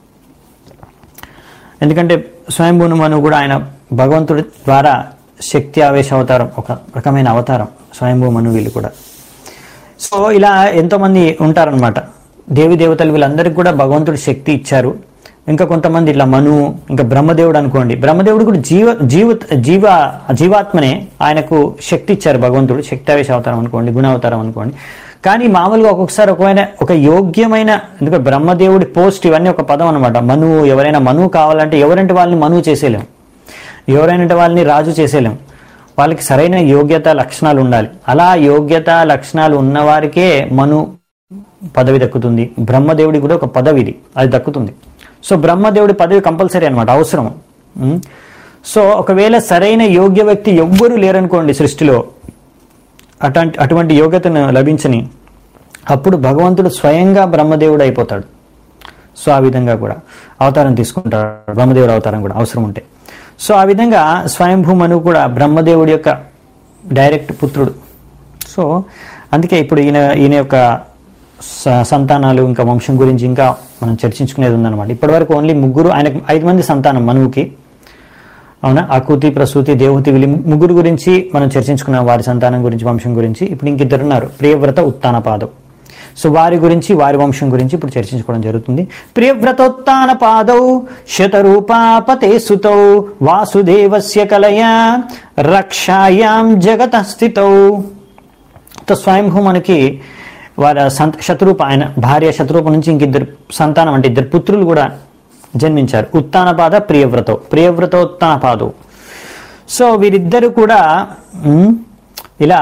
ఎందుకంటే స్వయంభూను మను కూడా ఆయన భగవంతుడి ద్వారా శక్తి ఆవేశ అవతారం, ఒక రకమైన అవతారం స్వయంభూ మను వీళ్ళు కూడా. సో ఇలా ఎంతోమంది ఉంటారనమాట, దేవి దేవతలు వీళ్ళందరికీ కూడా భగవంతుడు శక్తి ఇచ్చారు. ఇంకా కొంతమంది ఇట్లా మను, ఇంకా బ్రహ్మదేవుడు అనుకోండి, బ్రహ్మదేవుడు కూడా జీవ జీవ జీవ జీవాత్మనే, ఆయనకు శక్తి ఇచ్చారు భగవంతుడు, శక్తావేశ అవతారం అనుకోండి, గుణ అవతారం అనుకోండి. కానీ మామూలుగా ఒక్కొక్కసారి ఒకమైన ఒక యోగ్యమైన, ఎందుకంటే బ్రహ్మదేవుడి పోస్ట్ ఇవన్నీ ఒక పదం అనమాట. మనువు, ఎవరైనా మనువు కావాలంటే ఎవరంటే వాళ్ళని మనువు చేసేలేం, ఎవరైనా వాళ్ళని రాజు చేసేలేం, వాళ్ళకి సరైన యోగ్యత లక్షణాలు ఉండాలి. అలా యోగ్యత లక్షణాలు ఉన్నవారికే మను పదవి దక్కుతుంది. బ్రహ్మదేవుడి కూడా ఒక పదవిది, అది దక్కుతుంది. సో బ్రహ్మదేవుడి పదవి కంపల్సరీ అనమాట, అవసరం. సో ఒకవేళ సరైన యోగ్య వ్యక్తి ఎవ్వరూ లేరనుకోండి సృష్టిలో, అటువంటి అటువంటి యోగ్యతను లభించని అప్పుడు భగవంతుడు స్వయంగా బ్రహ్మదేవుడు అయిపోతాడు. సో ఆ విధంగా కూడా అవతారం తీసుకుంటాడు, బ్రహ్మదేవుడు అవతారం కూడా అవసరం ఉంటే. సో ఆ విధంగా స్వయంభూ మనువు కూడా బ్రహ్మదేవుడి యొక్క డైరెక్ట్ పుత్రుడు. సో అందుకే ఇప్పుడు ఈయన ఈయన యొక్క సంతానాలు ఇంకా వంశం గురించి ఇంకా మనం చర్చించుకునేది ఉందన్నమాట. ఇప్పటివరకు ఓన్లీ ముగ్గురు, ఆయనకు ఐదు మంది సంతానం మనువుకి, అవునా, ఆకృతి, ప్రసూతి, దేవహూతి, వీళ్ళు ముగ్గురు గురించి మనం చర్చించుకున్నాం, వారి సంతానం గురించి, వంశం గురించి. ఇప్పుడు ఇంకిద్దరు ఉన్నారు, ప్రియవ్రత, ఉత్తానపాదం. సో వారి గురించి, వారి వంశం గురించి ఇప్పుడు చర్చించుకోవడం జరుగుతుంది. ప్రియవ్రతోత్తానపాదౌ శతరూపాపతే సుతౌ వాసుదేవస్య కలయా రక్షాయాం జగత స్థితౌ. తో స్వయంభూ మనకి వారి సంత శత్రూప, ఆయన భార్య శత్రూప నుంచి ఇంకిద్దరు సంతానం అంటే ఇద్దరు పుత్రులు కూడా జన్మించారు. ఉత్తానపాద, ప్రియవ్రతో, ప్రియవ్రతోత్తానపాదౌ. సో వీరిద్దరు కూడా ఇలా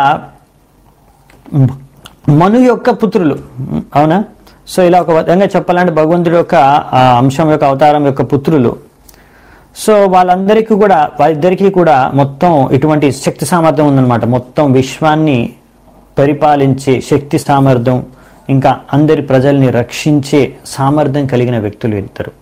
మను యొక్క పుత్రులు, అవునా. సో ఇలా ఒక విధంగా చెప్పాలంటే భగవంతుడి యొక్క అంశం యొక్క అవతారం యొక్క పుత్రులు. సో వాళ్ళందరికీ కూడా, వాళ్ళిద్దరికీ కూడా మొత్తం ఇటువంటి శక్తి సామర్థ్యం ఉందన్నమాట. మొత్తం విశ్వాన్ని పరిపాలించే శక్తి సామర్థ్యం, ఇంకా అందరి ప్రజల్ని రక్షించే సామర్థ్యం కలిగిన వ్యక్తులు ఇద్దరు.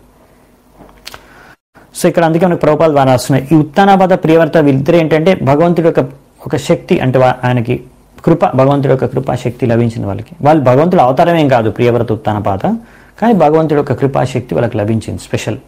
సో ఇక్కడ అందుకే మనకు ప్రభుపాద ద్వారా వస్తున్నాయి. ఈ ఉత్తానపాద, ప్రియవ్రత వీళ్ళిద్దరు ఏంటంటే భగవంతుడి యొక్క ఒక శక్తి, అంటే ఆయనకి కృప, భగవంతుడి యొక్క కృపాశక్తి లభించింది వాళ్ళకి. వాళ్ళు భగవంతుడు అవతారం ఏం కాదు ప్రియవ్రత, ఉత్తానపాద, కానీ భగవంతుడి యొక్క కృపాశక్తి వాళ్ళకి లభించింది స్పెషల్.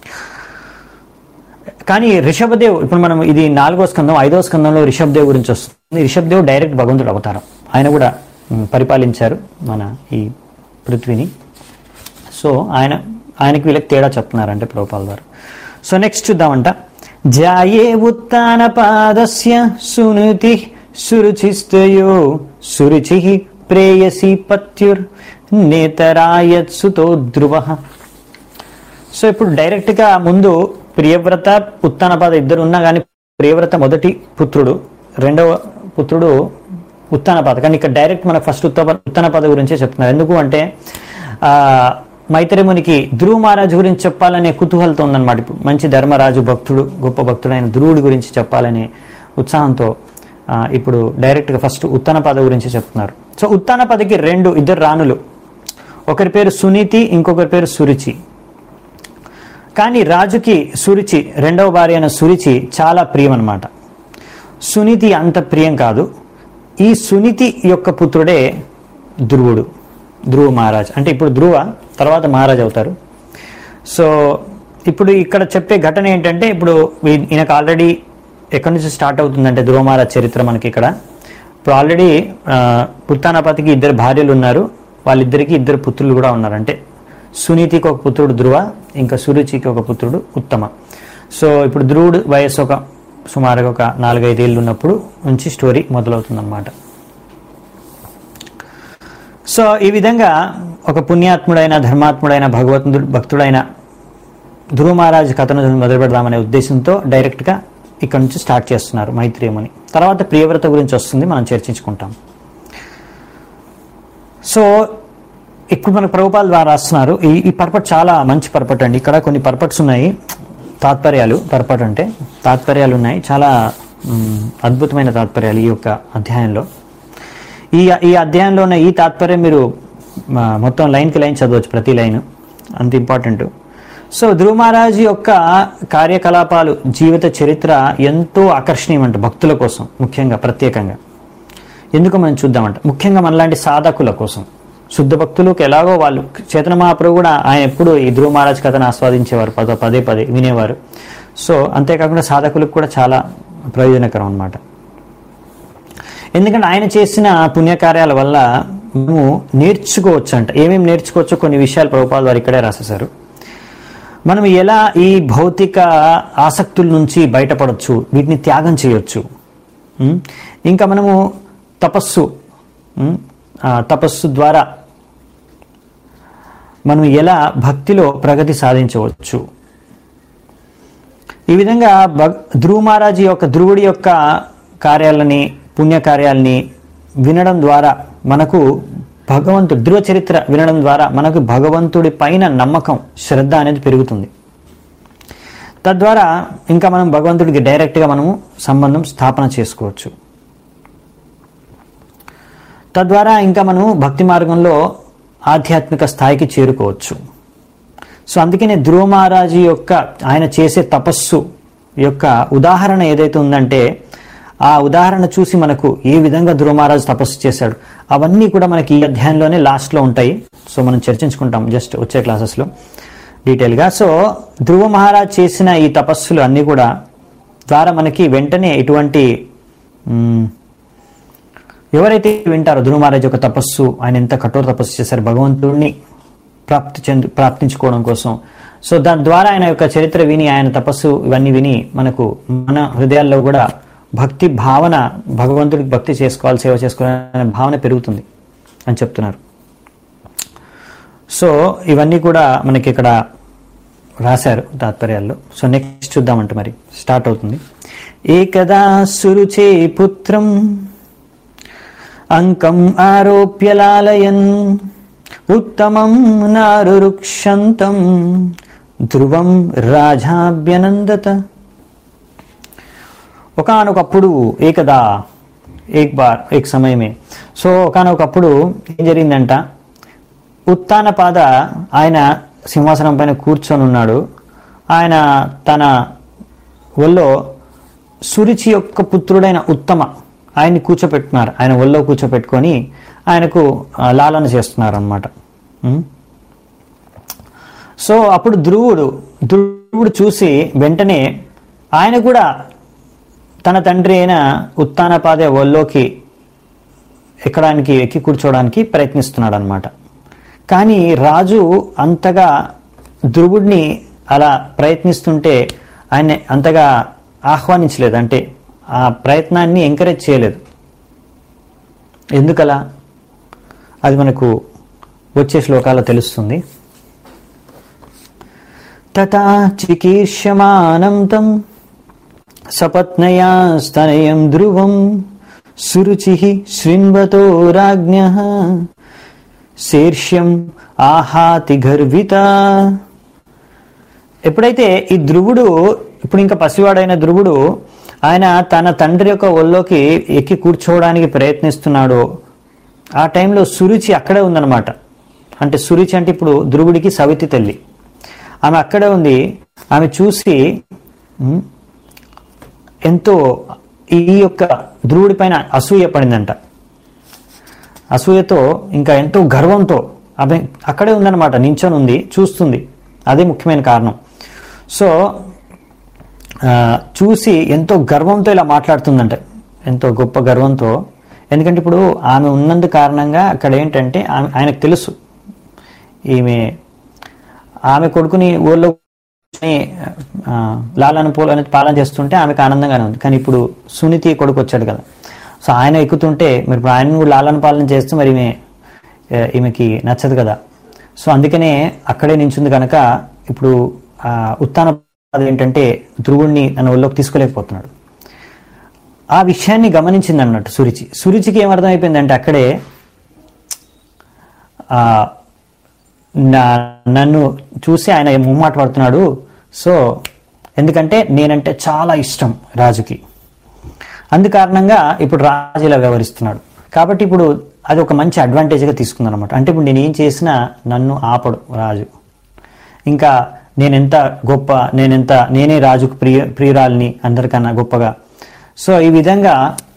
కానీ రిషభదేవ్, ఇప్పుడు మనం ఇది నాలుగో స్కందం, ఐదో స్కందంలో రిషభదేవ్ గురించి వస్తుంది. రిషభదేవ్ డైరెక్ట్ భగవంతుడు అవతారం, ఆయన కూడా పరిపాలించారు మన ఈ పృథ్వీని. సో ఆయన ఆయనకి వీళ్ళకి తేడా చెప్తున్నారంటే ప్రభుపాల ద్వారా. సో నెక్స్ట్ చూద్దామంట. జాయే ఉత్తానపాదస్య సునుతి సురుచిస్తయో సురుచి ప్రేయసి పత్యుర్ నేతరాయత్ సుతో ధ్రువ. సో ఇప్పుడు డైరెక్ట్గా ముందు ప్రియవ్రత, ఉత్తానపాద ఇద్దరు ఉన్నా కానీ ప్రియవ్రత మొదటి పుత్రుడు, రెండవ పుత్రుడు ఉత్తానపాద. కానీ ఇక్కడ డైరెక్ట్ మన ఫస్ట్ ఉత్త ఉత్తానపాద గురించే చెప్తున్నారు. ఎందుకు అంటే ఆ మైత్రేమునికి ధ్రువ మహారాజు గురించి చెప్పాలనే కుతూహలతో ఉందన్నమాట. ఇప్పుడు మంచి ధర్మరాజు, భక్తుడు, గొప్ప భక్తుడైన ధ్రువుడి గురించి చెప్పాలనే ఉత్సాహంతో ఇప్పుడు డైరెక్ట్గా ఫస్ట్ ఉత్తానపాద గురించి చెప్తున్నారు. సో ఉత్తానపాదకి రెండు ఇద్దరు రాణులు, ఒకరి పేరు సునీతి, ఇంకొకరి పేరు సురుచి. కానీ రాజుకి సురుచి, రెండవ భార్య అయిన సురుచి చాలా ప్రియం అన్నమాట. సునీతి అంత ప్రియం కాదు. ఈ సునీతి యొక్క పుత్రుడే ధ్రువుడు, ధ్రువ మహారాజ్. అంటే ఇప్పుడు ధ్రువ తర్వాత మహారాజ్ అవుతారు. సో ఇప్పుడు ఇక్కడ చెప్పే ఘటన ఏంటంటే, ఇప్పుడు ఈయనకు ఆల్రెడీ ఎక్కడి నుంచి స్టార్ట్ అవుతుందంటే ధ్రువ మహారాజ్ చరిత్ర మనకి ఇక్కడ. ఇప్పుడు ఆల్రెడీ ఉత్తానపాదకి ఇద్దరు భార్యలు ఉన్నారు, వాళ్ళిద్దరికి ఇద్దరు పుత్రులు కూడా ఉన్నారు. అంటే సునీతికి ఒక పుత్రుడు ధ్రువ, ఇంకా సురుచికి ఒక పుత్రుడు ఉత్తమ. సో ఇప్పుడు ధ్రువుడు వయస్సు ఒక సుమారుగా ఒక నాలుగైదేళ్ళు ఉన్నప్పుడు నుంచి స్టోరీ మొదలవుతుందన్నమాట. సో ఈ విధంగా ఒక పుణ్యాత్ముడైన, ధర్మాత్ముడైన, భగవంతుడు భక్తుడైన ధ్రువ మహారాజు కథను మొదలు పెడదామనే ఉద్దేశంతో డైరెక్ట్గా ఇక్కడ నుంచి స్టార్ట్ చేస్తున్నారు మైత్రేయముని. తర్వాత ప్రియవ్రత గురించి వస్తుంది, మనం చర్చించుకుంటాం. సో ఇప్పుడు మనకు ప్రభుపాల ద్వారా రాస్తున్నారు. ఈ ఈ పర్పట్ చాలా మంచి పర్పట్ అండి. ఇక్కడ కొన్ని పర్పట్స్ ఉన్నాయి, తాత్పర్యాలు. పర్పట్ అంటే తాత్పర్యాలు ఉన్నాయి, చాలా అద్భుతమైన తాత్పర్యాలు ఈ యొక్క అధ్యాయంలో. ఈ ఈ అధ్యాయంలో ఉన్న ఈ తాత్పర్యం మీరు మొత్తం లైన్కి లైన్ చదవచ్చు, ప్రతి లైన్ అంత ఇంపార్టెంట్. సో ధ్రువ మహారాజు యొక్క కార్యకలాపాలు, జీవిత చరిత్ర ఎంతో ఆకర్షణీయమంట భక్తుల కోసం, ముఖ్యంగా ప్రత్యేకంగా. ఎందుకు మనం చూద్దామంట, ముఖ్యంగా మనలాంటి సాధకుల కోసం, శుద్ధ భక్తులకు ఎలాగో వాళ్ళు. చైతన్య మహాప్రభు కూడా ఆయన ఎప్పుడు ఈ ధ్రువ మహారాజ్ కథను ఆస్వాదించేవారు, పద పదే పదే వినేవారు. సో అంతేకాకుండా సాధకులకు కూడా చాలా ప్రయోజనకరం అన్నమాట. ఎందుకంటే ఆయన చేసిన పుణ్యకార్యాల వల్ల మేము నేర్చుకోవచ్చు అంట. ఏమేమి నేర్చుకోవచ్చో కొన్ని విషయాలు ప్రభుపాద వారు ఇక్కడే రాసేశారు. మనం ఎలా ఈ భౌతిక ఆసక్తుల నుంచి బయటపడవచ్చు, వీటిని త్యాగం చేయొచ్చు. ఇంకా మనము తపస్సు తపస్సు ద్వారా మనం ఎలా భక్తిలో ప్రగతి సాధించవచ్చు. ఈ విధంగా ధ్రువ మహారాజు యొక్క, ధ్రువుడి యొక్క కార్యాలని, పుణ్యకార్యాలని వినడం ద్వారా మనకు భగవంతుడు, ధ్రువ చరిత్ర వినడం ద్వారా మనకు భగవంతుడి పైన నమ్మకం, శ్రద్ధ అనేది పెరుగుతుంది. తద్వారా ఇంకా మనం భగవంతుడికి డైరెక్ట్గా మనము సంబంధం స్థాపన చేసుకోవచ్చు. తద్వారా ఇంకా మనం భక్తి మార్గంలో ఆధ్యాత్మిక స్థాయికి చేరుకోవచ్చు. సో అందుకనే ధ్రువ మహారాజు యొక్క ఆయన చేసే తపస్సు యొక్క ఉదాహరణ ఏదైతే ఉందంటే ఆ ఉదాహరణ చూసి మనకు ఏ విధంగా ధ్రువ మహారాజు తపస్సు చేశాడు అవన్నీ కూడా మనకి ఈ అధ్యాయంలోనే లాస్ట్లో ఉంటాయి. సో మనం చర్చించుకుంటాం జస్ట్ వచ్చే క్లాసెస్లో డీటెయిల్గా. సో ధ్రువ మహారాజ్ చేసిన ఈ తపస్సులు అన్నీ కూడా ద్వారా మనకి వెంటనే ఎటువంటి ఎవరైతే వింటారో ధ్రువ మహారాజ్ యొక్క తపస్సు, ఆయన ఎంత కఠోర తపస్సు చేశారు భగవంతుడిని ప్రాప్తి చెందు ప్రాప్తించుకోవడం కోసం. సో దాని ద్వారా ఆయన యొక్క చరిత్ర విని, ఆయన తపస్సు ఇవన్నీ విని మనకు మన హృదయాల్లో కూడా భక్తి భావన, భగవంతుడికి భక్తి చేసుకోవాలి, సేవ చేసుకోవాలనే భావన పెరుగుతుంది అని చెప్తున్నారు. సో ఇవన్నీ కూడా మనకి ఇక్కడ రాశారు తాత్పర్యాల్లో. సో నెక్స్ట్ చూద్దామంటే మరి స్టార్ట్ అవుతుంది. ఏకదా సురుచే పుత్రం అంకం ఆరోప్య లాలయన్ ఉత్తమం నారురుక్షంతం ధ్రువం రాజాభ్యనందత. ఒకానొకప్పుడు ఏకదా ఏక్ బార్ ఏక్ సమయమే. సో ఒకానొకప్పుడు ఏం జరిగిందంట, ఉత్తానపాద ఆయన సింహాసనం పైన కూర్చొని ఉన్నాడు. ఆయన తన ఒళ్ళో సురుచి యొక్క పుత్రుడైన ఉత్తమ ఆయన్ని కూర్చోపెట్టున్నారు. ఆయన ఒళ్ళో కూర్చోపెట్టుకొని ఆయనకు లాలన చేస్తున్నారు అన్నమాట. సో అప్పుడు ధ్రువుడు ధ్రువుడు చూసి వెంటనే ఆయన కూడా తన తండ్రి అయిన ఉత్తానపాద ఒళ్ళోకి ఎక్కడానికి ఎక్కి కూర్చోవడానికి ప్రయత్నిస్తున్నాడు అనమాట. కానీ రాజు అంతగా ధ్రువుడిని అలా ప్రయత్నిస్తుంటే ఆయన అంతగా ఆహ్వానించలేదు, అంటే ఆ ప్రయత్నాన్ని ఎంకరేజ్ చేయలేదు. ఎందుకలా అది మనకు వచ్చే శ్లోకాల్లో తెలుస్తుంది. తథా చికీర్ష్యమానం తం సపత్నయా స్తనయం ధ్రువం సురుచిః శృణ్వతో రాజ్ఞః శీర్ష్యం ఆహాతి గర్విత. ఎప్పుడైతే ఈ ధ్రువుడు ఇప్పుడు ఇంకా పసివాడైన ధ్రువుడు ఆయన తన తండ్రి యొక్క ఒళ్ళోకి ఎక్కి కూర్చోవడానికి ప్రయత్నిస్తున్నాడు, ఆ టైంలో సురుచి అక్కడే ఉందన్నమాట. అంటే సురుచి అంటే ఇప్పుడు ధ్రువుడికి సవితి తల్లి, ఆమె అక్కడే ఉంది. ఆమె చూసి ఎంతో ఈ యొక్క ధ్రువుడి పైన అసూయ పడిందంట. అసూయతో ఇంకా ఎంతో గర్వంతో ఆమె అక్కడే ఉందన్నమాట, నించొని ఉంది, చూస్తుంది. అదే ముఖ్యమైన కారణం. సో చూసి ఎంతో గర్వంతో ఇలా మాట్లాడుతుందంట, ఎంతో గొప్ప గర్వంతో. ఎందుకంటే ఇప్పుడు ఆమె ఉన్నందు కారణంగా అక్కడ ఏంటంటే ఆమె ఆయనకు తెలుసు ఈమె ఆమె కొడుకుని ఊళ్ళో లాలన పూల అనేది పాలన చేస్తుంటే ఆమెకు ఆనందంగానే ఉంది. కానీ ఇప్పుడు సునీతి కొడుకు వచ్చాడు కదా, సో ఆయన ఎక్కుతుంటే మరి ఇప్పుడు ఆయన కూడా లాలన పాలన చేస్తే మరి ఈమె ఈమెకి నచ్చదు కదా. సో అందుకనే అక్కడే నించుంది కనుక ఇప్పుడు ఉత్తాన ఏంటంటే ధ్రువుడిని తన ఒళ్ళోకి తీసుకోలేకపోతున్నాడు. ఆ విషయాన్ని గమనించింది అన్నట్టు సురుచి. సురుచికి ఏమర్థమైపోయిందంటే అక్కడే నన్ను చూసి ఆయన ముమ్మాట పడుతున్నాడు. సో ఎందుకంటే నేనంటే చాలా ఇష్టం రాజుకి, అందుకారణంగా ఇప్పుడు రాజు ఇలా వ్యవహరిస్తున్నాడు. కాబట్టి ఇప్పుడు అది ఒక మంచి అడ్వాంటేజ్గా తీసుకుందనమాట. అంటే ఇప్పుడు నేను ఏం చేసినా నన్ను ఆపడు రాజు, ఇంకా నేనెంత గొప్ప, నేనెంత నేనే రాజుకు ప్రియ ప్రియురాలిని అందరికన్నా గొప్పగా. సో ఈ విధంగా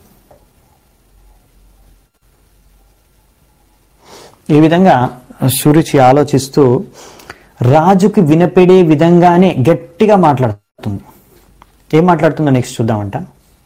ఈ విధంగా సురుచి ఆలోచిస్తూ రాజుకి వినపడే విధంగానే గట్టిగా మాట్లాడుతుంది. ఏం మాట్లాడుతుందో నెక్స్ట్ చూద్దామంట.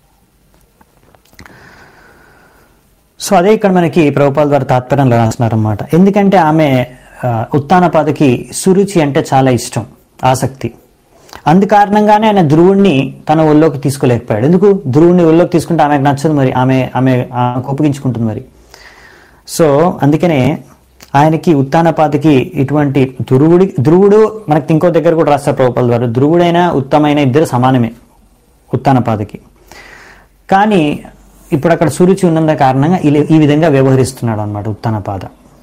సో అదే ఇక్కడ మనకి ప్రభుపాద ద్వారా తాత్పర్యంలో రాస్తున్నారన్నమాట. ఎందుకంటే ఆమె ఉత్తానపాదకి సురుచి అంటే చాలా ఇష్టం, ఆసక్తి. అందుకారణంగానే ఆయన ధ్రువుణ్ణి తన ఒళ్ళోకి తీసుకోలేకపోయాడు. ఎందుకు ధ్రువుణ్ణి ఒళ్ళోకి తీసుకుంటే ఆమెకు నచ్చదు, మరి ఆమె ఆమె కోపగించుకుంటుంది మరి. సో అందుకనే ఆయనకి ఉత్తానపాదకి ఇటువంటి ధ్రువుడి ధ్రువుడు మనకి ఇంకో దగ్గర కూడా రాస్తారు ప్రభుపాద ద్వారా, ధ్రువుడైన ఉత్తమైన ఇద్దరు సమానమే ఉత్తానపాదకి. కానీ ఇప్పుడు అక్కడ సురుచి ఉన్నందు కారణంగా ఈ విధంగా వ్యవహరిస్తున్నాడు అన్నమాట ఉత్తానపాద.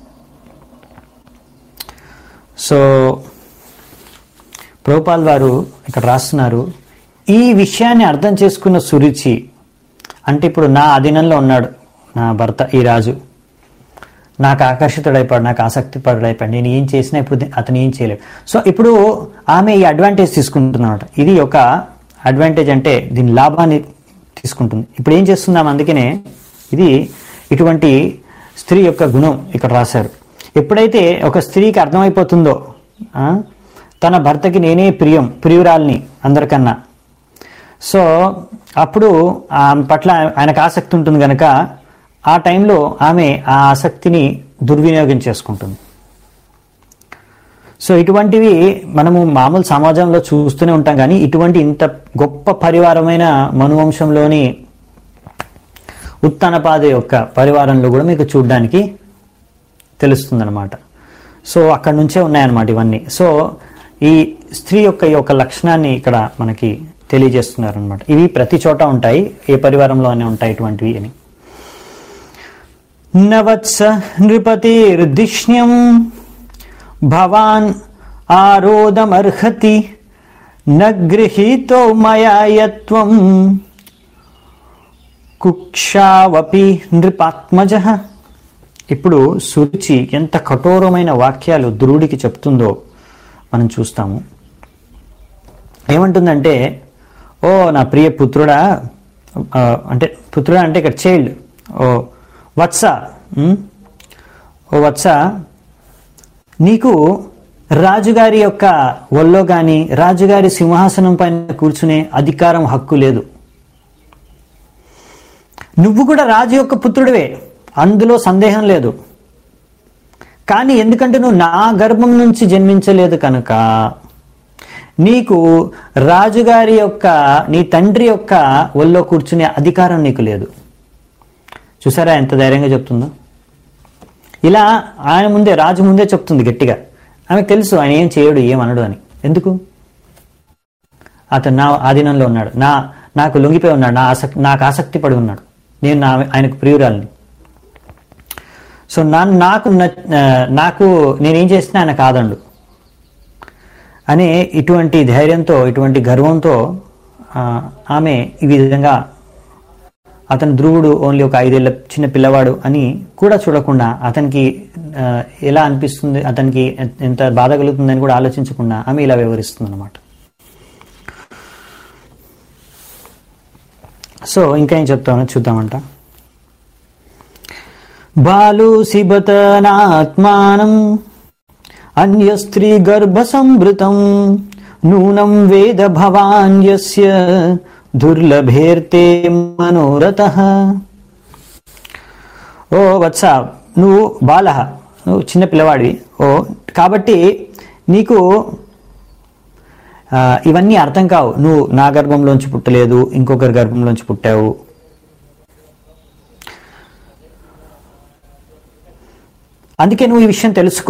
సో ప్రభుపాద వారు ఇక్కడ రాస్తున్నారు, ఈ విషయాన్ని అర్థం చేసుకున్న సురుచి, అంటే ఇప్పుడు నా అధీనంలో ఉన్నాడు నా భర్త ఈ రాజు, నాకు ఆకర్షితుడైపోయాడు, నాకు ఆసక్తి పరుడైపోయాడు, నేను ఏం చేసినా ఇప్పుడు అతను ఏం చేయలేడు. సో ఇప్పుడు ఆమె ఈ అడ్వాంటేజ్ తీసుకుంటున్నమాట. ఇది ఒక అడ్వాంటేజ్ అంటే దీని లాభాన్ని తీసుకుంటుంది. ఇప్పుడు ఏం చేస్తున్నాం, అందుకనే ఇది ఇటువంటి స్త్రీ యొక్క గుణం ఇక్కడ రాశారు. ఎప్పుడైతే ఒక స్త్రీకి అర్థమైపోతుందో తన భర్తకి నేనే ప్రియం, ప్రియురాల్ని అందరికన్నా, సో అప్పుడు ఆమె పట్ల ఆయనకు ఆసక్తి ఉంటుంది కనుక ఆ టైంలో ఆమె ఆ ఆసక్తిని దుర్వినియోగం చేసుకుంటుంది. సో ఇటువంటివి మనము మామూలు సమాజంలో చూస్తూనే ఉంటాం, కానీ ఇటువంటి ఇంత గొప్ప పరివారమైన మనువంశంలోని ఉత్తనపాద యొక్క పరివారంలో కూడా మీకు చూడడానికి తెలుస్తుందన్నమాట. సో అక్కడి నుంచే ఉన్నాయన్నమాట ఇవన్నీ. సో ఈ స్త్రీ యొక్క ఈ యొక్క లక్షణాన్ని ఇక్కడ మనకి తెలియజేస్తున్నారు అనమాట. ఇవి ప్రతి చోట ఉంటాయి, ఏ పరివారంలోనే ఉంటాయి ఇటువంటివి అని. నవత్స నృపతిర్దిష్ణ్యం భవాన్ ఆరోదమర్హతి నగృహీతో మయాయత్వం కుక్షావపి నృపాత్మజ. ఇప్పుడు సురుచి ఎంత కఠోరమైన వాక్యాలు ధ్రువుడికి చెప్తుందో మనం చూస్తాము. ఏమంటుందంటే, ఓ నా ప్రియ పుత్రుడా, అంటే పుత్రుడా అంటే ఇక్కడ చైల్డ్, ఓ వత్స, ఓ వత్స, నీకు రాజుగారి యొక్క ఒళ్ళో కానీ రాజుగారి సింహాసనం పైన కూర్చునే అధికారం, హక్కు లేదు. నువ్వు కూడా రాజు యొక్క పుత్రుడివే, అందులో సందేహం లేదు. కానీ ఎందుకంటే నువ్వు నా గర్భం నుంచి జన్మించలేదు కనుక నీకు రాజుగారి యొక్క, నీ తండ్రి యొక్క ఒళ్ళో కూర్చునే అధికారం నీకు లేదు. చూసారా ఎంత ధైర్యంగా చెప్తుందో. ఇలా ఆయన ముందే, రాజు ముందే చెప్తుంది గట్టిగా. ఆమెకు తెలుసు ఆయన ఏం చేయడు, ఏమనడు అని. ఎందుకు? అతను నా ఆధీనంలో ఉన్నాడు, నా నాకు లొంగిపోయి ఉన్నాడు, నా ఆసక్తి నాకు ఆసక్తి పడి ఉన్నాడు, నేను నా ఆయనకు ప్రియురాలని. సో నా నాకు నాకు నేనేం చేసినా ఆయన కాదండు అనే ఇటువంటి ధైర్యంతో, ఇటువంటి గర్వంతో ఆమె ఈ విధంగా, అతను ధ్రువుడు ఓన్లీ ఒక ఐదేళ్ల చిన్న పిల్లవాడు అని కూడా చూడకుండా, అతనికి ఎలా అనిపిస్తుంది, అతనికి ఎంత బాధ కలుగుతుందని కూడా ఆలోచించకుండా ఆమె ఇలా వివరిస్తుంది అన్నమాట. సో ఇంకా ఏం చెప్తామో చూద్దామంట. బాలూసిబతనాత్మానం అన్య స్త్రీ గర్భ సంభృతం నూనం వేద భవాన్ యస్య దుర్లభేర్తే మనోరథః. ఓ వత్స, నువ్వు బాలః, నువ్వు చిన్న పిల్లవాడివి. ఓ కాబట్టి నీకు ఇవన్నీ అర్థం కావు. నువ్వు నా గర్భంలోంచి పుట్టలేదు, ఇంకొకరి గర్భంలోంచి పుట్టావు. అందుకే నువ్వు ఈ విషయం తెలుసుకో.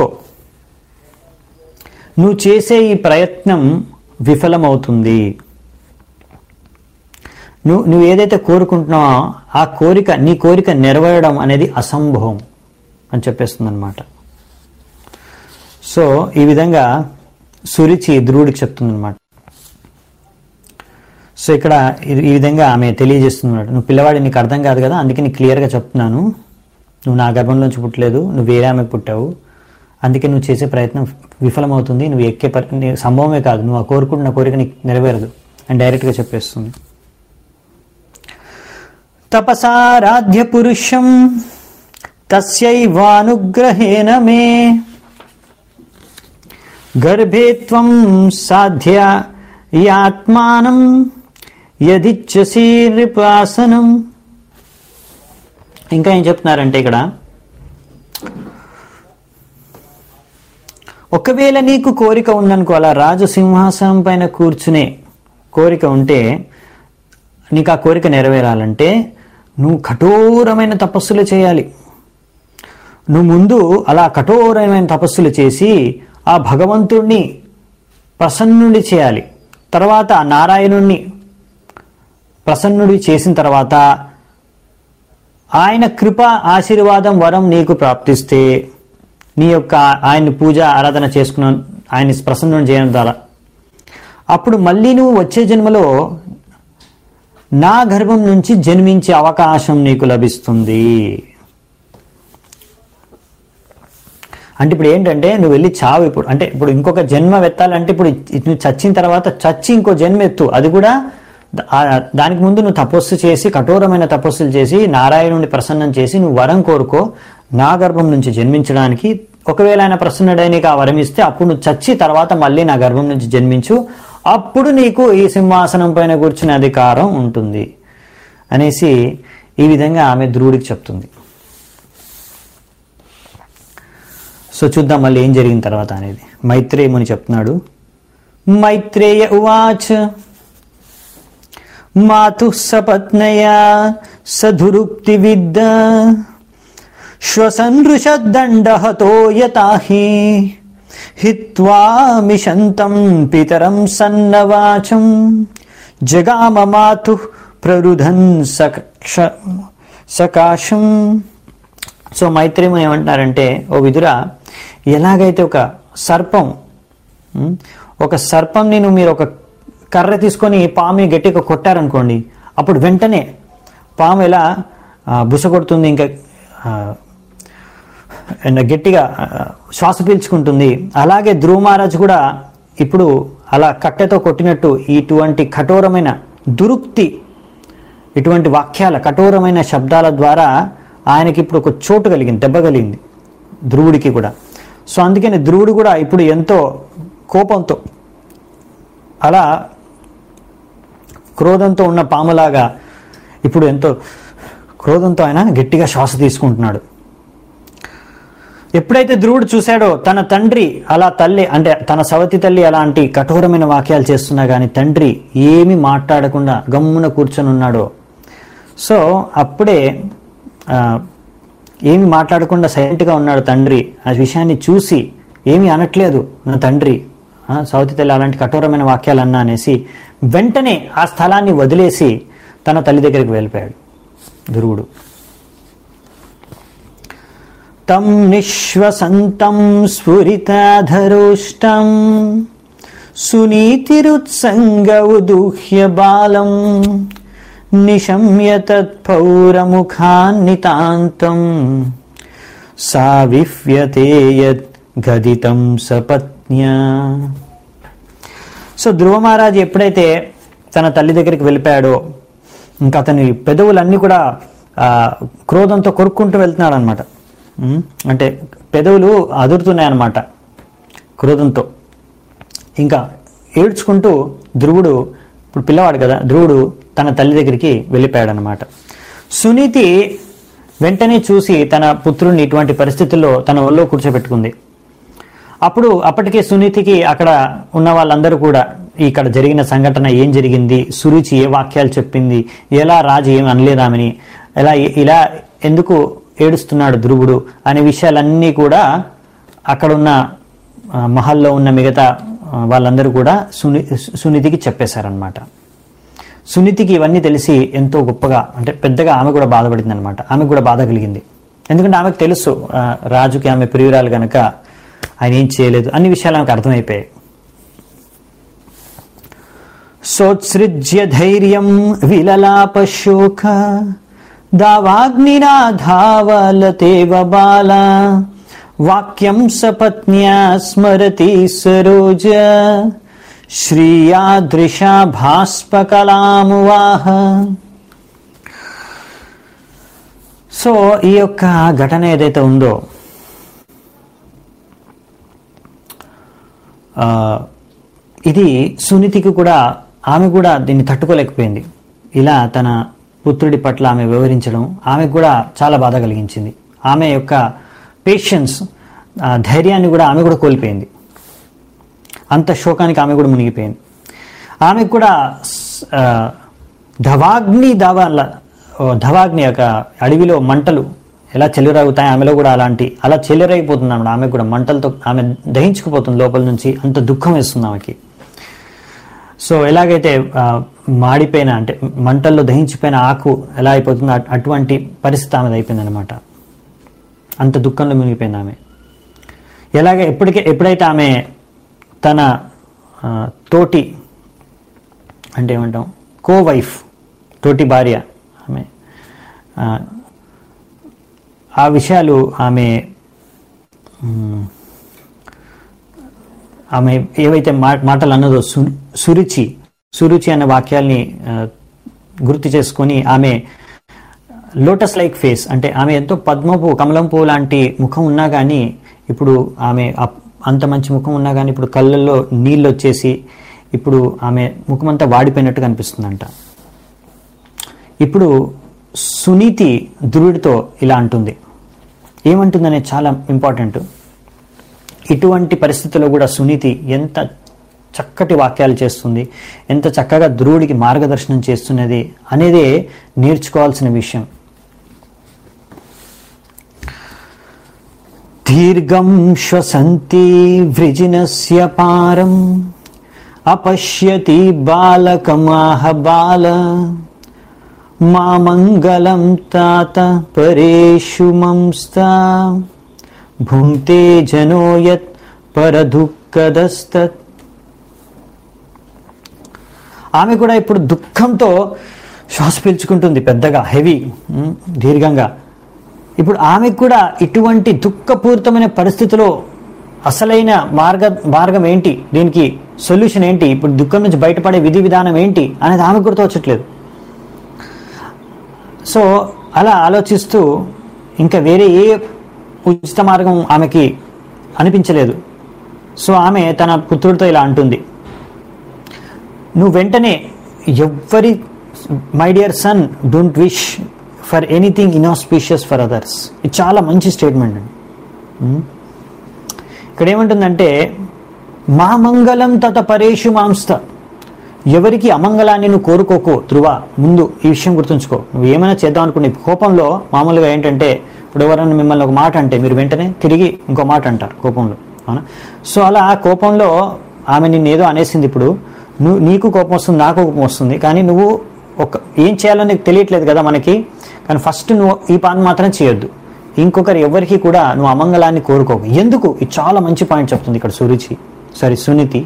నువ్వు చేసే ఈ ప్రయత్నం విఫలమవుతుంది. నువ్వు నువ్వు ఏదైతే కోరుకుంటున్నావో ఆ కోరిక, నీ కోరిక నెరవేరడం అనేది అసంభవం అని చెప్పేస్తుంది అనమాట. సో ఈ విధంగా సురుచి ధ్రువుడికి చెప్తుంది అనమాట. సో ఇక్కడ ఈ విధంగా ఆమె తెలియజేస్తున్నాడు, నువ్వు పిల్లవాడి, నీకు అర్థం కాదు కదా, అందుకే నీకు క్లియర్గా చెప్తున్నాను, నువ్వు నా గర్భంలోంచి పుట్టలేదు, నువ్వు వేరే ఆమె పుట్టావు, అందుకే నువ్వు చేసే ప్రయత్నం విఫలమవుతుంది, నువ్వు ఎక్కే పరి సంభవమే కాదు, నువ్వు ఆ కోరుకుంటున్న కోరిక నీకు నెరవేరదు అని డైరెక్ట్గా చెప్పేస్తుంది. తపసారాధ్య పురుషం తస్యైవానుగ్రహేణ మే గర్భే త్వం సాధ్య యాత్మానం యదిచ్ఛసి నృపాసనం. ఇంకా ఏం చెప్తున్నారంటే ఇక్కడ, ఒకవేళ నీకు కోరిక ఉందనుకో, అలా రాజు సింహాసనం పైన కూర్చునే కోరిక ఉంటే, నీకు ఆ కోరిక నెరవేరాలంటే నువ్వు కఠోరమైన తపస్సులు చేయాలి. నువ్వు ముందు అలా కఠోరమైన తపస్సులు చేసి ఆ భగవంతుణ్ణి ప్రసన్నుడి చేయాలి. తర్వాత ఆ నారాయణుణ్ణి ప్రసన్నుడి చేసిన తర్వాత ఆయన కృప, ఆశీర్వాదం, వరం నీకు ప్రాప్తిస్తే, నీ యొక్క ఆయన్ని పూజ ఆరాధన చేసుకున్న ఆయన్ని ప్రసన్నుని చేయడం ద్వారా, అప్పుడు మళ్ళీ నువ్వు వచ్చే జన్మలో నా గర్భం నుంచి జన్మించే అవకాశం నీకు లభిస్తుంది. అంటే ఇప్పుడు ఏంటంటే నువ్వు వెళ్ళి చావు, ఇప్పుడు అంటే ఇప్పుడు ఇంకొక జన్మ ఎత్తాలంటే ఇప్పుడు నువ్వు చచ్చిన తర్వాత చచ్చి ఇంకో జన్మ ఎత్తు, అది కూడా దానికి ముందు నువ్వు తపస్సు చేసి కఠోరమైన తపస్సులు చేసి నారాయణుని ప్రసన్నం చేసి నువ్వు వరం కోరుకో నా గర్భం నుంచి జన్మించడానికి. ఒకవేళ ఆయన ప్రసన్నుడైనకి ఆ వరం ఇస్తే అప్పుడు నువ్వు చచ్చి తర్వాత మళ్ళీ నా గర్భం నుంచి జన్మించు, అప్పుడు నీకు ఈ సింహాసనం పైన కూర్చునే అధికారం ఉంటుంది అనేసి ఈ విధంగా ఆమె ధ్రువుడికి చెప్తుంది. సో చూద్దాం మళ్ళీ ఏం జరిగిన తర్వాత అనేది. మైత్రేయ ముని చెప్తున్నాడు. మైత్రేయ ఉవాచ మాతు సపత్నయా సధురుక్తి విద్ద శ్వసనృషదండహతో యతాహి హిత్వా మిషంతం పితరం సన్నవాచం జగామ మాతు ప్రరుధన్ సక్ష సకాశం. సో మైత్రేయుని ఏమంటున్నారంటే, ఓ విదురా, ఎలాగైతే ఒక సర్పం ఒక సర్పంని నువ్వు మీరు ఒక కర్ర తీసుకొని పాముని గట్టిగా కొట్టారనుకోండి, అప్పుడు వెంటనే పాము ఎలా బుస కొడుతుంది, ఇంకా గట్టిగా శ్వాస పీల్చుకుంటుంది. అలాగే ధ్రువ మహారాజు కూడా ఇప్పుడు అలా కట్టెతో కొట్టినట్టు ఇటువంటి కఠోరమైన దురుక్తి, ఇటువంటి వాక్యాల కఠోరమైన శబ్దాల ద్వారా ఆయనకి ఇప్పుడు ఒక చోటు కలిగింది, దెబ్బ కలిగింది ధ్రువుడికి కూడా. సో అందుకని ధ్రువుడు కూడా ఇప్పుడు ఎంతో కోపంతో అలా క్రోధంతో ఉన్న పాములాగా ఇప్పుడు ఎంతో క్రోధంతో ఆయన గట్టిగా శ్వాస తీసుకుంటున్నాడు. ఎప్పుడైతే ధ్రువుడు చూశాడో తన తండ్రి అలా తల్లి అంటే తన సవతి తల్లి అలాంటి కఠోరమైన వాక్యాలు చేస్తున్నా కానీ తండ్రి ఏమీ మాట్లాడకుండా గమ్మున కూర్చొని ఉన్నాడో, సో అప్పుడే ఏమి మాట్లాడకుండా సైలెంట్గా ఉన్నాడు తండ్రి. ఆ విషయాన్ని చూసి ఏమీ అనట్లేదు నా తండ్రి, సవతి తల్లి అలాంటి కఠోరమైన వాక్యాలు అన్నా అనేసి వెంటనే ఆ స్థలాన్ని వదిలేసి తన తల్లి దగ్గరికి వెళ్ళిపోయాడు ధ్రువుడు. తం నిశ్వసంతం స్ఫురితాధరోష్టం సునీతిరుత్సంగ ఉదూహ్య బాలం నిశమ్య తత్పౌరముఖాన్నితాంతం సావిఫ్యతే యద్ గదితం సపత్న్యా. సో ధ్రువ మహారాజు ఎప్పుడైతే తన తల్లి దగ్గరికి వెళ్ళిపోయాడో, ఇంకా అతని పెదవులన్నీ కూడా క్రోధంతో కొరుక్కుంటూ వెళ్తున్నాడు అనమాట. అంటే పెదవులు అదురుతున్నాయి అన్నమాట క్రోధంతో. ఇంకా ఏడ్చుకుంటూ ధ్రువుడు, ఇప్పుడు పిల్లవాడు కదా ధ్రువుడు, తన తల్లి దగ్గరికి వెళ్ళిపోయాడు అనమాట. సునీతి వెంటనే చూసి తన పుత్రుడిని ఇటువంటి పరిస్థితుల్లో తన ఒళ్ళో కూర్చోబెట్టుకుంది. అప్పుడు అప్పటికే సునీతికి అక్కడ ఉన్న వాళ్ళందరూ కూడా ఇక్కడ జరిగిన సంఘటన ఏం జరిగింది, సురుచి ఏ వాక్యాలు చెప్పింది, ఎలా రాజు ఏం అనలేదామని, ఎలా ఇలా ఎందుకు ఏడుస్తున్నాడు ధ్రువుడు అనే విషయాలన్నీ కూడా అక్కడున్న మహల్లో ఉన్న మిగతా వాళ్ళందరూ కూడా సుని సునీతికి చెప్పేశారనమాట. సునీతికి ఇవన్నీ తెలిసి ఎంతో గొప్పగా అంటే పెద్దగా ఆమె కూడా బాధపడింది అనమాట. ఆమెకు కూడా బాధ కలిగింది, ఎందుకంటే ఆమెకు తెలుసు రాజుకి ఆమె ప్రియురాలు కనుక ఆయన ఏం చేయలేదు, అన్ని విషయాలు ఆమెకు అర్థమైపోయాయి. సోత్సృజ్య ధైర్యం విలలాప శోక దావాగ్నినా ధావలతేవ బాల వాక్యం సపత్న్యా స్మరతి సరోజ శ్రీయాదృశా భాస్పకలామువాహ. సో ఈ యొక్క ఘటన ఏదైతే ఉందో ఇది సునీతికి కూడా, ఆమె కూడా దీన్ని తట్టుకోలేకపోయింది. ఇలా తన పుత్రుడి పట్ల ఆమె వివరించడం ఆమెకు కూడా చాలా బాధ కలిగించింది. ఆమె యొక్క పేషెన్స్, ధైర్యాన్ని కూడా ఆమె కూడా కోల్పోయింది. అంత శోకానికి ఆమె కూడా మునిగిపోయింది. ఆమెకు కూడా ధవాగ్ని దావాల ధవాగ్ని యొక్క అడవిలో మంటలు ఎలా చెలరేగుతాయి, ఆమెలో కూడా అలాంటి అలా చెలరేగిపోతుంది ఆమె. ఆమె కూడా మంటలతో ఆమె దహించుకుపోతుంది లోపల నుంచి, అంత దుఃఖం వేస్తుంది ఆమెకి. సో ఎలాగైతే మాడిపోయిన అంటే మంటల్లో దహించిపోయిన ఆకు ఎలా అయిపోతుందో అటువంటి పరిస్థితి ఆమెది అయిపోయింది అనమాట. అంత దుఃఖంలో మునిగిపోయింది ఆమె. ఎలాగ ఎప్పటికే ఎప్పుడైతే ఆమె తన తోటి అంటే ఏమంటాం కో వైఫ్, తోటి భార్య ఆమె ఆ విషయాలు ఆమె ఆమె ఏవైతే మా మాటలు అన్నదో సు సురుచి సురుచి అన్న వాక్యాల్ని గుర్తు చేసుకొని ఆమె లోటస్ లైక్ ఫేస్, అంటే ఆమె ఎంతో పద్మపు కమలం పువ్వు లాంటి ముఖం ఉన్నా కానీ ఇప్పుడు ఆమె అంత మంచి ముఖం ఉన్నా కానీ ఇప్పుడు కళ్ళల్లో నీళ్ళు వచ్చేసి ఇప్పుడు ఆమె ముఖం అంతా వాడిపోయినట్టు కనిపిస్తుందంట. ఇప్పుడు సునీతి ధ్రువుడితో ఇలా అంటుంది. ఏమంటుందనేది చాలా ఇంపార్టెంట్. ఇటువంటి పరిస్థితుల్లో కూడా సునీతి ఎంత చక్కటి వాక్యాలు చేస్తుంది, ఎంత చక్కగా ధ్రువుడికి మార్గదర్శనం చేస్తున్నది అనేదే నేర్చుకోవాల్సిన విషయం. దీర్ఘం శ్వసంతి వృజినస్య పారం అపశ్యతి బాలకమాహ బాల మామంగళం తాత పరేషు మంస్తా భుంక్తే జనోయత్ పరదుఃఖదస్తత్. ఆమె కూడా ఇప్పుడు దుఃఖంతో శ్వాస పీల్చుకుంటుంది, పెద్దగా హెవీ దీర్ఘంగా. ఇప్పుడు ఆమెకు కూడా ఇటువంటి దుఃఖపూరితమైన పరిస్థితిలో అసలైన మార్గ మార్గం ఏంటి, దీనికి సొల్యూషన్ ఏంటి, ఇప్పుడు దుఃఖం నుంచి బయటపడే విధి విధానం ఏంటి అనేది ఆమెకు కూడా తోచట్లేదు. సో అలా ఆలోచిస్తూ ఇంకా వేరే ఏ ఉచిత మార్గం ఆమెకి అనిపించలేదు. సో ఆమె తన పుత్రుడితో ఇలా అంటుంది, నువ్వు వెంటనే ఎవ్వరి my dear son don't wish for anything inauspicious for others. ఇది చాలా మంచి స్టేట్మెంట్ అండి. ఇక్కడ ఏమంటుందంటే మా మంగళం తత పరేషు మాంస్త, ఎవరికి అమంగళాన్ని నువ్వు కోరుకోకు ధ్రువ. ముందు ఈ విషయం గుర్తుంచుకో, నువ్వు ఏమైనా చేద్దాం అనుకునే కోపంలో మామూలుగా ఏంటంటే ఇప్పుడు ఎవరైనా మిమ్మల్ని ఒక మాట అంటే మీరు వెంటనే తిరిగి ఇంకో మాట అంటారు కోపంలో, అవునా? సో అలా ఆ కోపంలో ఆమె నిన్ను ఏదో అనేసింది, ఇప్పుడు నువ్వు నీకు కోపం వస్తుంది, నాకు కోపం వస్తుంది, కానీ నువ్వు ఒక ఏం చేయాలో నీకు తెలియట్లేదు కదా మనకి. కానీ ఫస్ట్ నువ్వు ఈ పని మాత్రం చేయొద్దు, ఇంకొకరు ఎవరికి కూడా నువ్వు అమంగళాన్ని కోరుకోకు. ఎందుకు? ఇది చాలా మంచి పాయింట్ చెప్తుంది ఇక్కడ Suruchi sorry Suniti.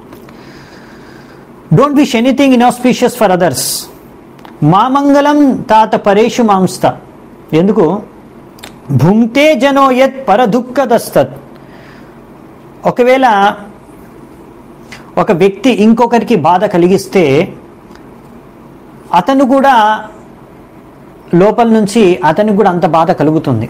Don't wish anything inauspicious for others. మా మంగళం తాత పరేషు మాంస్త. ఎందుకు? భుంక్తే జనో యత్ పరదుఃఖదస్తత్. ఒకవేళ ఒక వ్యక్తి ఇంకొకరికి బాధ కలిగిస్తే అతను కూడా లోపల నుంచి అతనికి కూడా అంత బాధ కలుగుతుంది.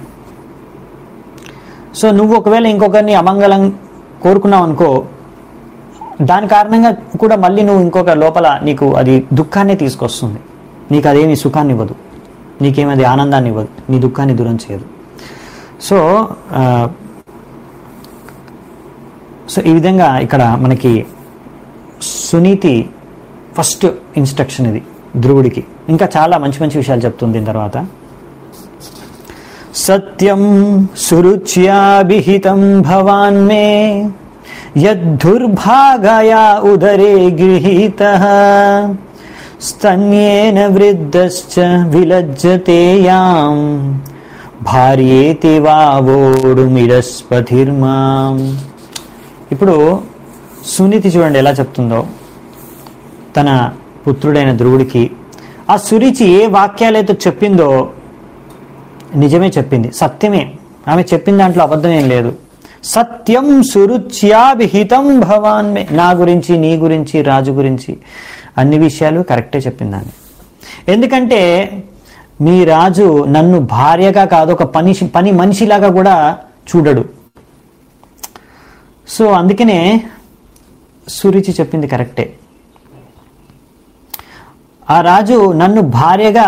సో నువ్వు ఒకవేళ ఇంకొకరిని అమంగళం కోరుకున్నావు అనుకో, దాని కారణంగా కూడా మళ్ళీ నువ్వు ఇంకొక లోపల నీకు అది దుఃఖాన్ని తీసుకొస్తుంది. నీకు అదేమి సుఖాన్ని ఇవ్వదు, నీకేమది ఆనందాన్ని ఇవ్వదు, నీ దుఃఖాన్ని దూరం చేయదు. సో సో ఈ విధంగా ఇక్కడ మనకి సునీతి ఫస్ట్ ఇన్స్ట్రక్షన్ ఇది ధ్రువుడికి. ఇంకా చాలా మంచి మంచి విషయాలు చెప్తుంది దీని తర్వాత. సత్యం సురుచ్యాభిహితం భవాన్ మే యద్ధుర్భాగయా ఉదరే గృహీతః స్తన్యేన వృద్ధశ్చ విలజ్జతే యాం భార్యేతి వావోడుమిరస్పతిర్మాం. ఇప్పుడు సునీతి చూడండి ఎలా చెప్తుందో తన పుత్రుడైన ధ్రువుడికి. ఆ సురుచి ఏ వాక్యాలైతే చెప్పిందో నిజమే చెప్పింది, సత్యమే. ఆమె చెప్పిన దాంట్లో అబద్ధం ఏం లేదు. సత్యం సురుచ్యాభిహితం భవాన్ మే. నా గురించి, నీ గురించి, రాజు గురించి అన్ని విషయాలు కరెక్టే చెప్పిందాన్ని. ఎందుకంటే మీ రాజు నన్ను భార్యగా కాదు, ఒక పని పని మనిషిలాగా కూడా చూడడు. సో అందుకనే సురుచి చెప్పింది కరెక్టే. ఆ రాజు నన్ను భార్యగా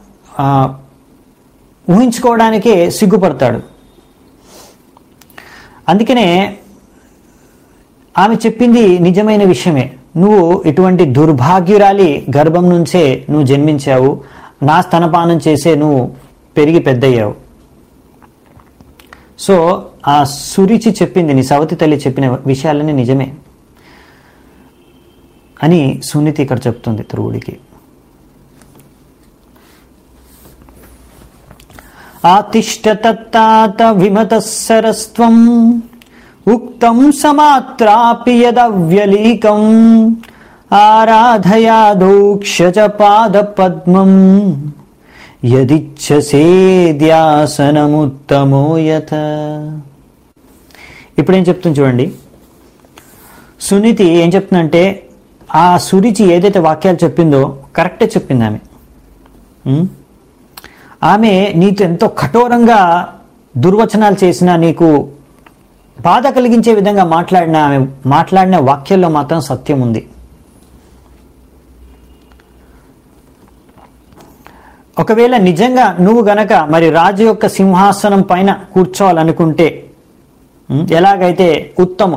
ఊహించుకోవడానికే సిగ్గుపడతాడు. అందుకనే ఆమె చెప్పింది నిజమైన విషయమే. నువ్వు ఇటువంటి దుర్భాగ్యురాలి గర్భం నుంచే నువ్వు జన్మించావు, నా స్తనపానం చేసే నువ్వు పెరిగి పెద్దయ్యావు. సో ఆ సురుచి చెప్పింది, నీ సవతి తల్లి చెప్పిన విషయాలన్నీ నిజమే అని సునీతి ఇక్కడ చెప్తుంది ధ్రువుడికి. ఆతిష్ఠతత్తాత విమతస్సరస్త్వం ఉక్తం సమాత్రాపి యదవ్యలీకం ఆరాధయాదోక్షజ పాదపద్మం యదిచ్ఛసేద్యాసనముత్తమో యథ. ఇప్పుడు ఏం చెప్తుంది చూడండి, సునీతి ఏం చెప్తుందంటే ఆ సురుచి ఏదైతే వాక్యాలు చెప్పిందో కరెక్టే చెప్పింది ఆమె. ఆమె నీతో ఎంతో కఠోరంగా దుర్వచనాలు చేసినా నీకు బాధ కలిగించే విధంగా మాట్లాడిన ఆమె మాట్లాడిన వాక్యాల్లో మాత్రం సత్యం ఉంది. ఒకవేళ నిజంగా నువ్వు గనక మరి రాజు యొక్క సింహాసనం పైన కూర్చోవాలనుకుంటే, ఎలాగైతే ఉత్తమ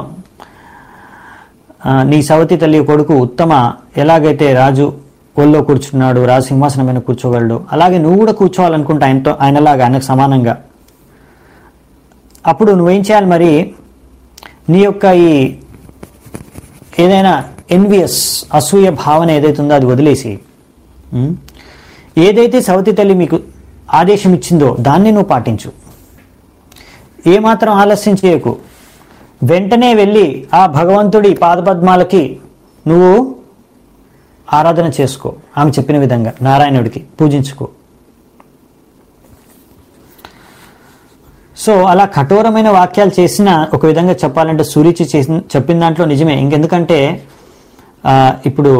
నీ సవతి తల్లి కొడుకు ఉత్తమ ఎలాగైతే రాజు ఒళ్ళో కూర్చున్నాడు, రాజు సింహాసనం పైన కూర్చోగలడు, అలాగే నువ్వు కూడా కూర్చోవాలనుకుంటే ఆయనతో ఆయనలాగా ఆయనకు సమానంగా. అప్పుడు నువ్వేం చేయాలి మరి, నీ యొక్క ఈ ఏదైనా ఎన్వియస్ అసూయ భావన ఏదైతే ఉందో అది వదిలేసి, ఏదైతే సవతి తల్లి మీకు ఆదేశం ఇచ్చిందో దాన్ని నువ్వు పాటించు. ఏమాత్రం ఆలస్యం చేయకు, వెంటనే వెళ్ళి ఆ భగవంతుడి పాదపద్మాలకి నువ్వు ఆరాధన చేసుకో, ఆమె చెప్పిన విధంగా నారాయణుడికి పూజించుకో. సో అలా కఠోరమైన వాక్యాలు చేసిన, ఒక విధంగా చెప్పాలంటే సురుచి చేసిన చెప్పిన దాంట్లో నిజమే. ఇంకెందుకంటే ఇప్పుడు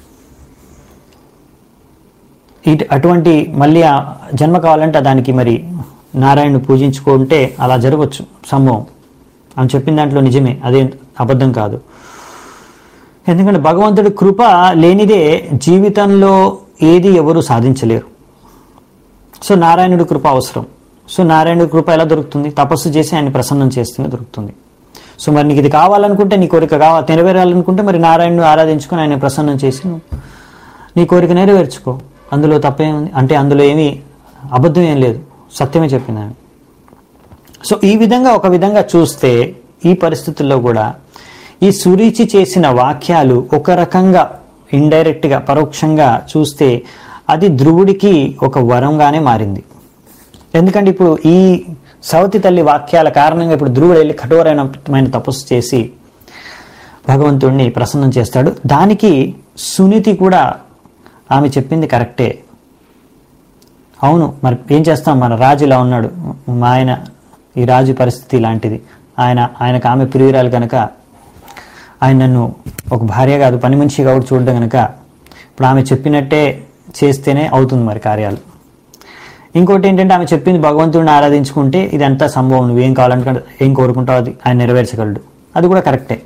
ఇటు అటువంటి మళ్ళీ ఆ జన్మ కావాలంటే దానికి మరి నారాయణను పూజించుకుంటే అలా జరగవచ్చు సంభవం. ఆమె చెప్పిన దాంట్లో నిజమే, అదే అబద్ధం కాదు. ఎందుకంటే భగవంతుడి కృప లేనిదే జీవితంలో ఏది ఎవరు సాధించలేరు. సో నారాయణుడి కృప అవసరం. సో నారాయణుడి కృప ఎలా దొరుకుతుంది? తపస్సు చేసి ఆయన ప్రసన్నం చేస్తేనే దొరుకుతుంది. సో మరి నీకు ఇది కావాలనుకుంటే, నీ కోరిక కావాలి నెరవేరాలనుకుంటే మరి నారాయణుడు ఆరాధించుకొని ఆయన ప్రసన్నం చేసి నీ కోరిక నెరవేర్చుకో. అందులో తప్పేముంది అంటే, అందులో ఏమీ అబద్ధం ఏం లేదు, సత్యమే చెప్పింది ఆమె. సో ఈ విధంగా ఒక విధంగా చూస్తే ఈ పరిస్థితుల్లో కూడా ఈ సురుచి చేసిన వాక్యాలు ఒక రకంగా ఇండైరెక్ట్గా పరోక్షంగా చూస్తే అది ధ్రువుడికి ఒక వరంగానే మారింది. ఎందుకంటే ఇప్పుడు ఈ సవతి తల్లి వాక్యాల కారణంగా ఇప్పుడు ధ్రువుడు వెళ్ళి కఠోరమైన తపస్సు చేసి భగవంతుడిని ప్రసన్నం చేస్తాడు. దానికి సునీతి కూడా ఆమె చెప్పింది కరెక్టే. అవును, మరి ఏం చేస్తాం, మన రాజు ఇలా ఉన్నాడు, మా ఆయన ఈ రాజు పరిస్థితి ఇలాంటిది, ఆయన ఆయనకు ఆమె ప్రియురాలు కనుక ఆయన నన్ను ఒక భార్య కాదు పని మనిషిగా కూడా చూడడం కనుక ఇప్పుడు ఆమె చెప్పినట్టే చేస్తేనే అవుతుంది మరి కార్యాలు. ఇంకోటి ఏంటంటే ఆమె చెప్పింది భగవంతుడిని ఆరాధించుకుంటే ఇదంతా సంభవం, నువ్వేం కావాలంటే ఏం కోరుకుంటావు అది ఆయన నెరవేర్చగలడు, అది కూడా కరెక్టే.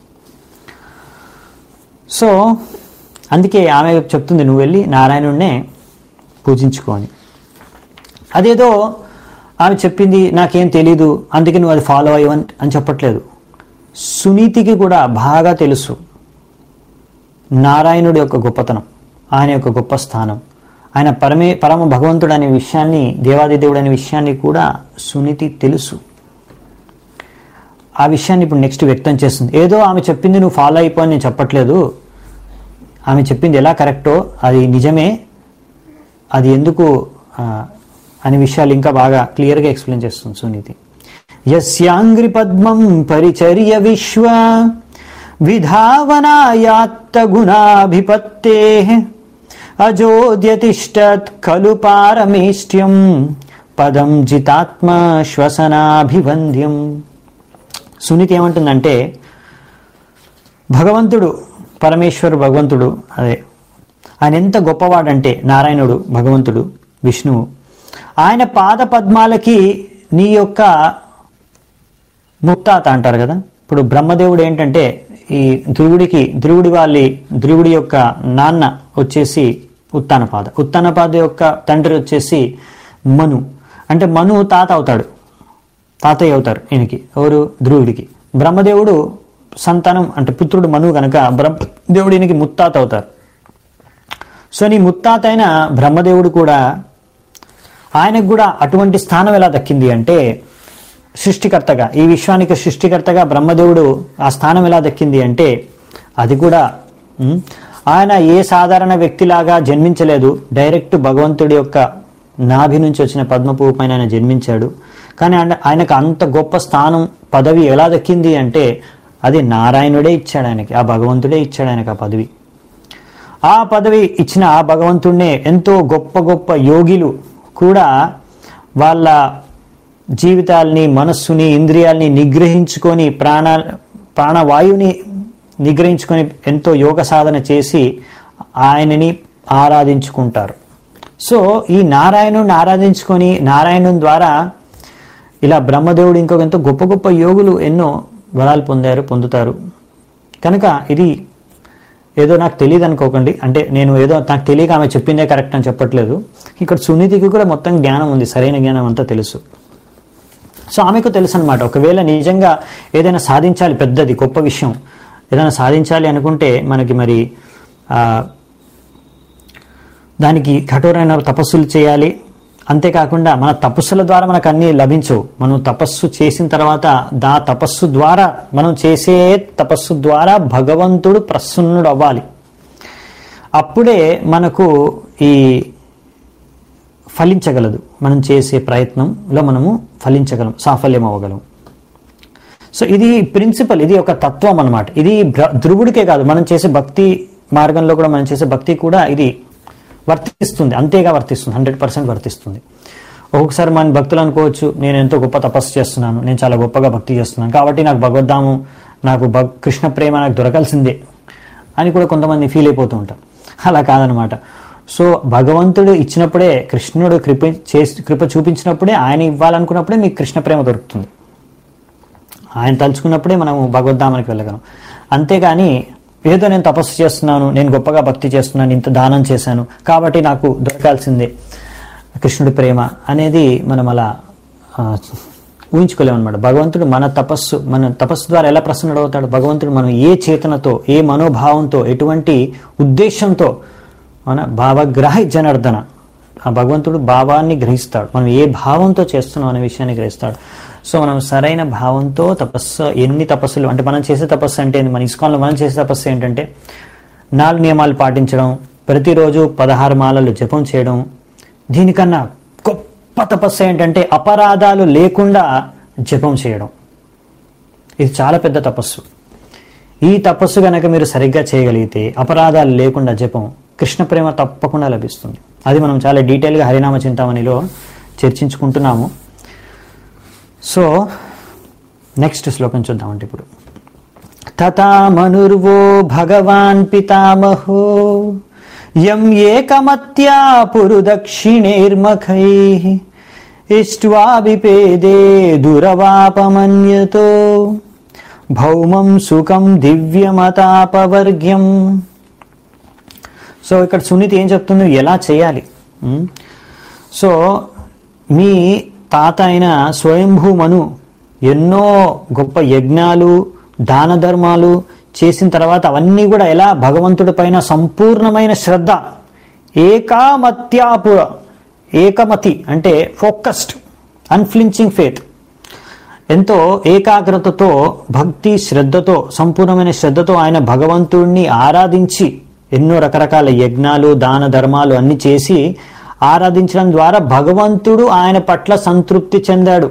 సో అందుకే ఆమె చెప్తుంది నువ్వు వెళ్ళి నారాయణుడినే పూజించుకో అని. అదేదో ఆమె చెప్పింది నాకేం తెలీదు అందుకే నువ్వు అది ఫాలో అయ్యవని అని చెప్పట్లేదు. సునీతికి కూడా బాగా తెలుసు నారాయణుడి యొక్క గొప్పతనం, ఆయన యొక్క గొప్ప స్థానం, ఆయన పరమే పరమ భగవంతుడు అనే విషయాన్ని, దేవాదిదేవుడు అనే విషయాన్ని కూడా సునీతి తెలుసు. ఆ విషయాన్ని ఇప్పుడు నెక్స్ట్ వ్యక్తం చేస్తుంది. ఏదో ఆమె చెప్పింది నువ్వు ఫాలో అయిపో అని నేను చెప్పట్లేదు, ఆమె చెప్పింది ఎలా కరెక్టో అది నిజమే, అది ఎందుకు అనే విషయాలు ఇంకా బాగా క్లియర్గా ఎక్స్ప్లెయిన్ చేస్తుంది సునీతి. యస్యాంగ్రి పద్మం పరిచర్య విశ్వ విధావనాయాత్త గుణాభిపత్తే అజోద్యతిష్టత్ ఖలు పారమేష్ట్యం పదం జితాత్మ శ్వసనాభివంద్యం. సునీతి ఏమంటుందంటే భగవంతుడు పరమేశ్వరు భగవంతుడు అదే ఆయన ఎంత గొప్పవాడంటే నారాయణుడు భగవంతుడు విష్ణువు, ఆయన పాద పద్మాలకి నీ యొక్క ముత్తాత అంటారు కదా. ఇప్పుడు బ్రహ్మదేవుడు ఏంటంటే ఈ ధ్రువుడికి ధ్రువుడి వాళ్ళ ధ్రువుడి యొక్క నాన్న వచ్చేసి ఉత్తానపాద, ఉత్తానపాద యొక్క తండ్రి వచ్చేసి మను, అంటే మను తాత అవుతాడు, తాతయ్య అవుతారు ఈయనకి, ఎవరు ధ్రువుడికి. బ్రహ్మదేవుడు సంతానం అంటే పుత్రుడు మను కనుక బ్రహ్మదేవుడు ఈయనకి ముత్తాత అవుతారు. సో నీ ముత్తాత అయిన బ్రహ్మదేవుడు కూడా ఆయనకు కూడా అటువంటి స్థానం ఎలా దక్కింది అంటే సృష్టికర్తగా, ఈ విశ్వానికి సృష్టికర్తగా బ్రహ్మదేవుడు ఆ స్థానం ఎలా దక్కింది అంటే అది కూడా ఆయన ఏ సాధారణ వ్యక్తిలాగా జన్మించలేదు, డైరెక్ట్ భగవంతుడి యొక్క నాభి నుంచి వచ్చిన పద్మపువ్వు పైన ఆయన జన్మించాడు. కానీ ఆయనకు అంత గొప్ప స్థానం పదవి ఎలా దక్కింది అంటే అది నారాయణుడే ఇచ్చాడు ఆయనకి, ఆ భగవంతుడే ఇచ్చాడు ఆయనకు ఆ పదవి. ఆ పదవి ఇచ్చిన ఆ భగవంతుడినే ఎంతో గొప్ప గొప్ప యోగిలు కూడా వాళ్ళ జీవితాల్ని, మనస్సుని, ఇంద్రియాల్ని నిగ్రహించుకొని ప్రాణ ప్రాణవాయువుని నిగ్రహించుకొని ఎంతో యోగ సాధన చేసి ఆయనని ఆరాధించుకుంటారు. సో ఈ నారాయణుని ఆరాధించుకొని నారాయణుని ద్వారా ఇలా బ్రహ్మదేవుడు ఇంకొక ఎంతో గొప్ప గొప్ప యోగులు ఎన్నో వరాలు పొందారు, పొందుతారు. కనుక ఇది ఏదో నాకు తెలియదు అనుకోకండి, అంటే నేను ఏదో నాకు తెలియక ఆమె చెప్పిందే కరెక్ట్ అని చెప్పట్లేదు. ఇక్కడ సునీతికి కూడా మొత్తం జ్ఞానం ఉంది, సరైన జ్ఞానం అంతా తెలుసు. సో ఆమెకు తెలుసు అనమాట, ఒకవేళ నిజంగా ఏదైనా సాధించాలి, పెద్దది గొప్ప విషయం ఏదైనా సాధించాలి అనుకుంటే మనకి మరి దానికి కఠోరమైన తపస్సులు చేయాలి. అంతేకాకుండా మన తపస్సుల ద్వారా మనకు అన్నీ లభించవు. మనం తపస్సు చేసిన తర్వాత దా తపస్సు ద్వారా మనం చేసే తపస్సు ద్వారా భగవంతుడు ప్రసన్నుడు అవ్వాలి. అప్పుడే మనకు ఈ ఫలించగలదు, మనం చేసే ప్రయత్నంలో మనము ఫలించగలం, సాఫల్యం అవ్వగలం. సో ఇది ప్రిన్సిపల్, ఇది ఒక తత్వం అన్నమాట. ఇది ధ్రువుడికే కాదు, మనం చేసే భక్తి మార్గంలో కూడా మనం చేసే భక్తి కూడా ఇది వర్తిస్తుంది, అంతేగా వర్తిస్తుంది, హండ్రెడ్ పర్సెంట్ వర్తిస్తుంది. ఒక్కొక్కసారి మన భక్తులు అనుకోవచ్చు, నేను ఎంతో గొప్ప తపస్సు చేస్తున్నాను, నేను చాలా గొప్పగా భక్తి చేస్తున్నాను కాబట్టి నాకు భగవద్ధాము, నాకు భక్ కృష్ణ ప్రేమ నాకు దొరకాల్సిందే అని కూడా కొంతమంది ఫీల్ అయిపోతూ ఉంటారు. అలా కాదనమాట. సో భగవంతుడు ఇచ్చినప్పుడే, కృష్ణుడు కృప చేసి కృప చూపించినప్పుడే, ఆయన ఇవ్వాలనుకున్నప్పుడే మీకు కృష్ణ ప్రేమ దొరుకుతుంది. ఆయన తలుచుకున్నప్పుడే మనము భగవద్ధామానికి వెళ్ళగలం. అంతేగాని ఏదో నేను తపస్సు చేస్తున్నాను, నేను గొప్పగా భక్తి చేస్తున్నాను, ఇంత దానం చేశాను కాబట్టి నాకు దొరకాల్సిందే కృష్ణుడి ప్రేమ అనేది మనం అలా ఊహించుకోలేమన్నమాట. భగవంతుడు మన తపస్సు మన తపస్సు ద్వారా ఎలా ప్రసన్నుడు అవుతాడు? భగవంతుడు మనం ఏ చేతనతో, ఏ మనోభావంతో, ఎటువంటి ఉద్దేశంతో, మన భావగ్రహ జనార్దన, ఆ భగవంతుడు భావాన్ని గ్రహిస్తాడు, మనం ఏ భావంతో చేస్తున్నాం అనే విషయాన్ని గ్రహిస్తాడు. సో మనం సరైన భావంతో తపస్సు, ఎన్ని తపస్సులు అంటే మనం చేసే తపస్సు అంటే మన ఇస్కాన్లో మనం చేసే తపస్సు ఏంటంటే నాలుగు నియమాలు పాటించడం, ప్రతిరోజు పదహారు మాలలు జపం చేయడం. దీనికన్నా గొప్ప తపస్సు ఏంటంటే అపరాధాలు లేకుండా జపం చేయడం. ఇది చాలా పెద్ద తపస్సు. ఈ తపస్సు కనుక మీరు సరిగ్గా చేయగలిగితే, అపరాధాలు లేకుండా జపం, కృష్ణ ప్రేమ తప్పకుండా లభిస్తుంది. అది మనం చాలా డీటెయిల్గా హరినామ చింతామణిలో చర్చించుకుంటున్నాము. సో నెక్స్ట్ శ్లోకం చూద్దామంటే ఇప్పుడు తథా మనుర్వో భగవాన్ పితామహో యం ఏకమత్యా పురుదక్షిణేర్మఖైః ఇష్ట్వా విపేదే దురవాపమన్యతో భౌమం సుఖం దివ్యమతాపవర్గ్యం. సో ఇక్కడ సునీతి ఏం చెప్తుంది, ఎలా చేయాలి? సో మీ తాత అయిన స్వయంభూ మను ఎన్నో గొప్ప యజ్ఞాలు, దాన ధర్మాలు చేసిన తర్వాత అవన్నీ కూడా ఎలా భగవంతుడి పైన సంపూర్ణమైన శ్రద్ధ, ఏకామత్యాపుర, ఏకమతి అంటే ఫోకస్డ్, అన్ఫ్లించింగ్ ఫేత్, ఎంతో ఏకాగ్రతతో, భక్తి శ్రద్ధతో, సంపూర్ణమైన శ్రద్ధతో ఆయన భగవంతుడిని ఆరాధించి ఎన్నో రకరకాల యజ్ఞాలు, దాన ధర్మాలు అన్ని చేసి ఆరాధించడం ద్వారా భగవంతుడు ఆయన పట్ల సంతృప్తి చెందాడు.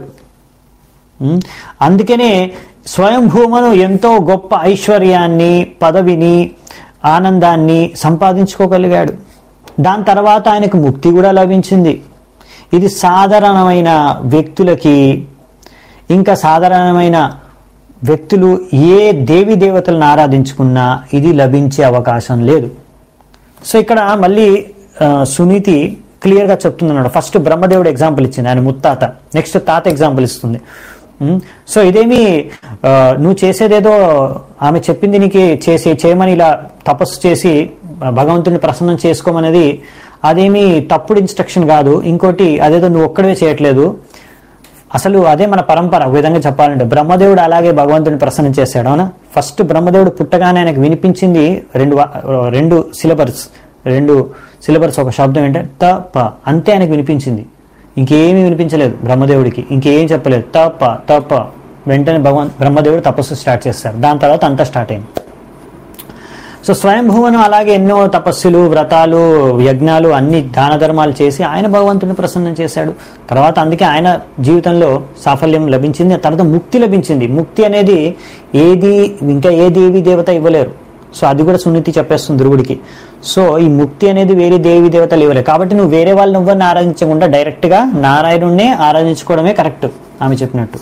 అందుకనే స్వయంభూమను ఎంతో గొప్ప ఐశ్వర్యాన్ని, పదవిని, ఆనందాన్ని సంపాదించుకోగలిగాడు. దాని తర్వాత ఆయనకు ముక్తి కూడా లభించింది. ఇది సాధారణమైన వ్యక్తులకి, ఇంకా సాధారణమైన వ్యక్తులు ఏ దేవి దేవతలను ఆరాధించుకున్నా ఇది లభించే అవకాశం లేదు. సో ఇక్కడ మళ్ళీ సునీతి క్లియర్గా చెప్తుందన్నాడు. ఫస్ట్ బ్రహ్మదేవుడు ఎగ్జాంపుల్ ఇచ్చింది, ఆయన ముత్తాత. నెక్స్ట్ తాత ఎగ్జాంపుల్ ఇస్తుంది. సో ఇదేమి నువ్వు చేసేదేదో ఆమె చెప్పింది నీకు చేసి చేయమని ఇలా తపస్సు చేసి భగవంతుని ప్రసన్నం చేసుకోమనేది అదేమి తప్పుడు ఇన్స్ట్రక్షన్ కాదు. ఇంకోటి అదేదో నువ్వు ఒక్కడే చేయట్లేదు, అసలు అదే మన పరంపర. ఒక విధంగా చెప్పాలంటే బ్రహ్మదేవుడు అలాగే భగవంతుని ప్రసన్నం చేశాడు. అవునా? ఫస్ట్ బ్రహ్మదేవుడు పుట్టగానే ఆయనకు వినిపించింది రెండు రెండు సిలబర్స్ రెండు సిలబర్స్ ఒక శబ్దం ఏంటంటే త ప, అంతే ఆయనకు వినిపించింది. ఇంకేమీ వినిపించలేదు బ్రహ్మదేవుడికి, ఇంకేం చెప్పలేదు. త ప త ప, వెంటనే భగవాన్ బ్రహ్మదేవుడు తపస్సు స్టార్ట్ చేస్తారు. దాని తర్వాత అంతా స్టార్ట్ అయింది. సో స్వయంభువను అలాగే ఎన్నో తపస్సులు, వ్రతాలు, యజ్ఞాలు, అన్ని దాన ధర్మాలు చేసి ఆయన భగవంతుని ప్రసన్నం చేశాడు. తర్వాత అందుకే ఆయన జీవితంలో సాఫల్యం లభించింది. తర్వాత ముక్తి లభించింది. ముక్తి అనేది ఏది ఇంకా ఏ దేవి దేవత ఇవ్వలేరు. సో అది కూడా సునీతి చెప్పేస్తుంది ధ్రువుడికి. సో ఈ ముక్తి అనేది వేరే దేవి దేవతలు ఇవ్వలేరు. కాబట్టి నువ్వు వేరే వాళ్ళని ఎవరిని ఆరాధించకుండా డైరెక్ట్గా నారాయణుడినే ఆరాధించుకోవడమే కరెక్ట్. ఆమె చెప్పినట్టు.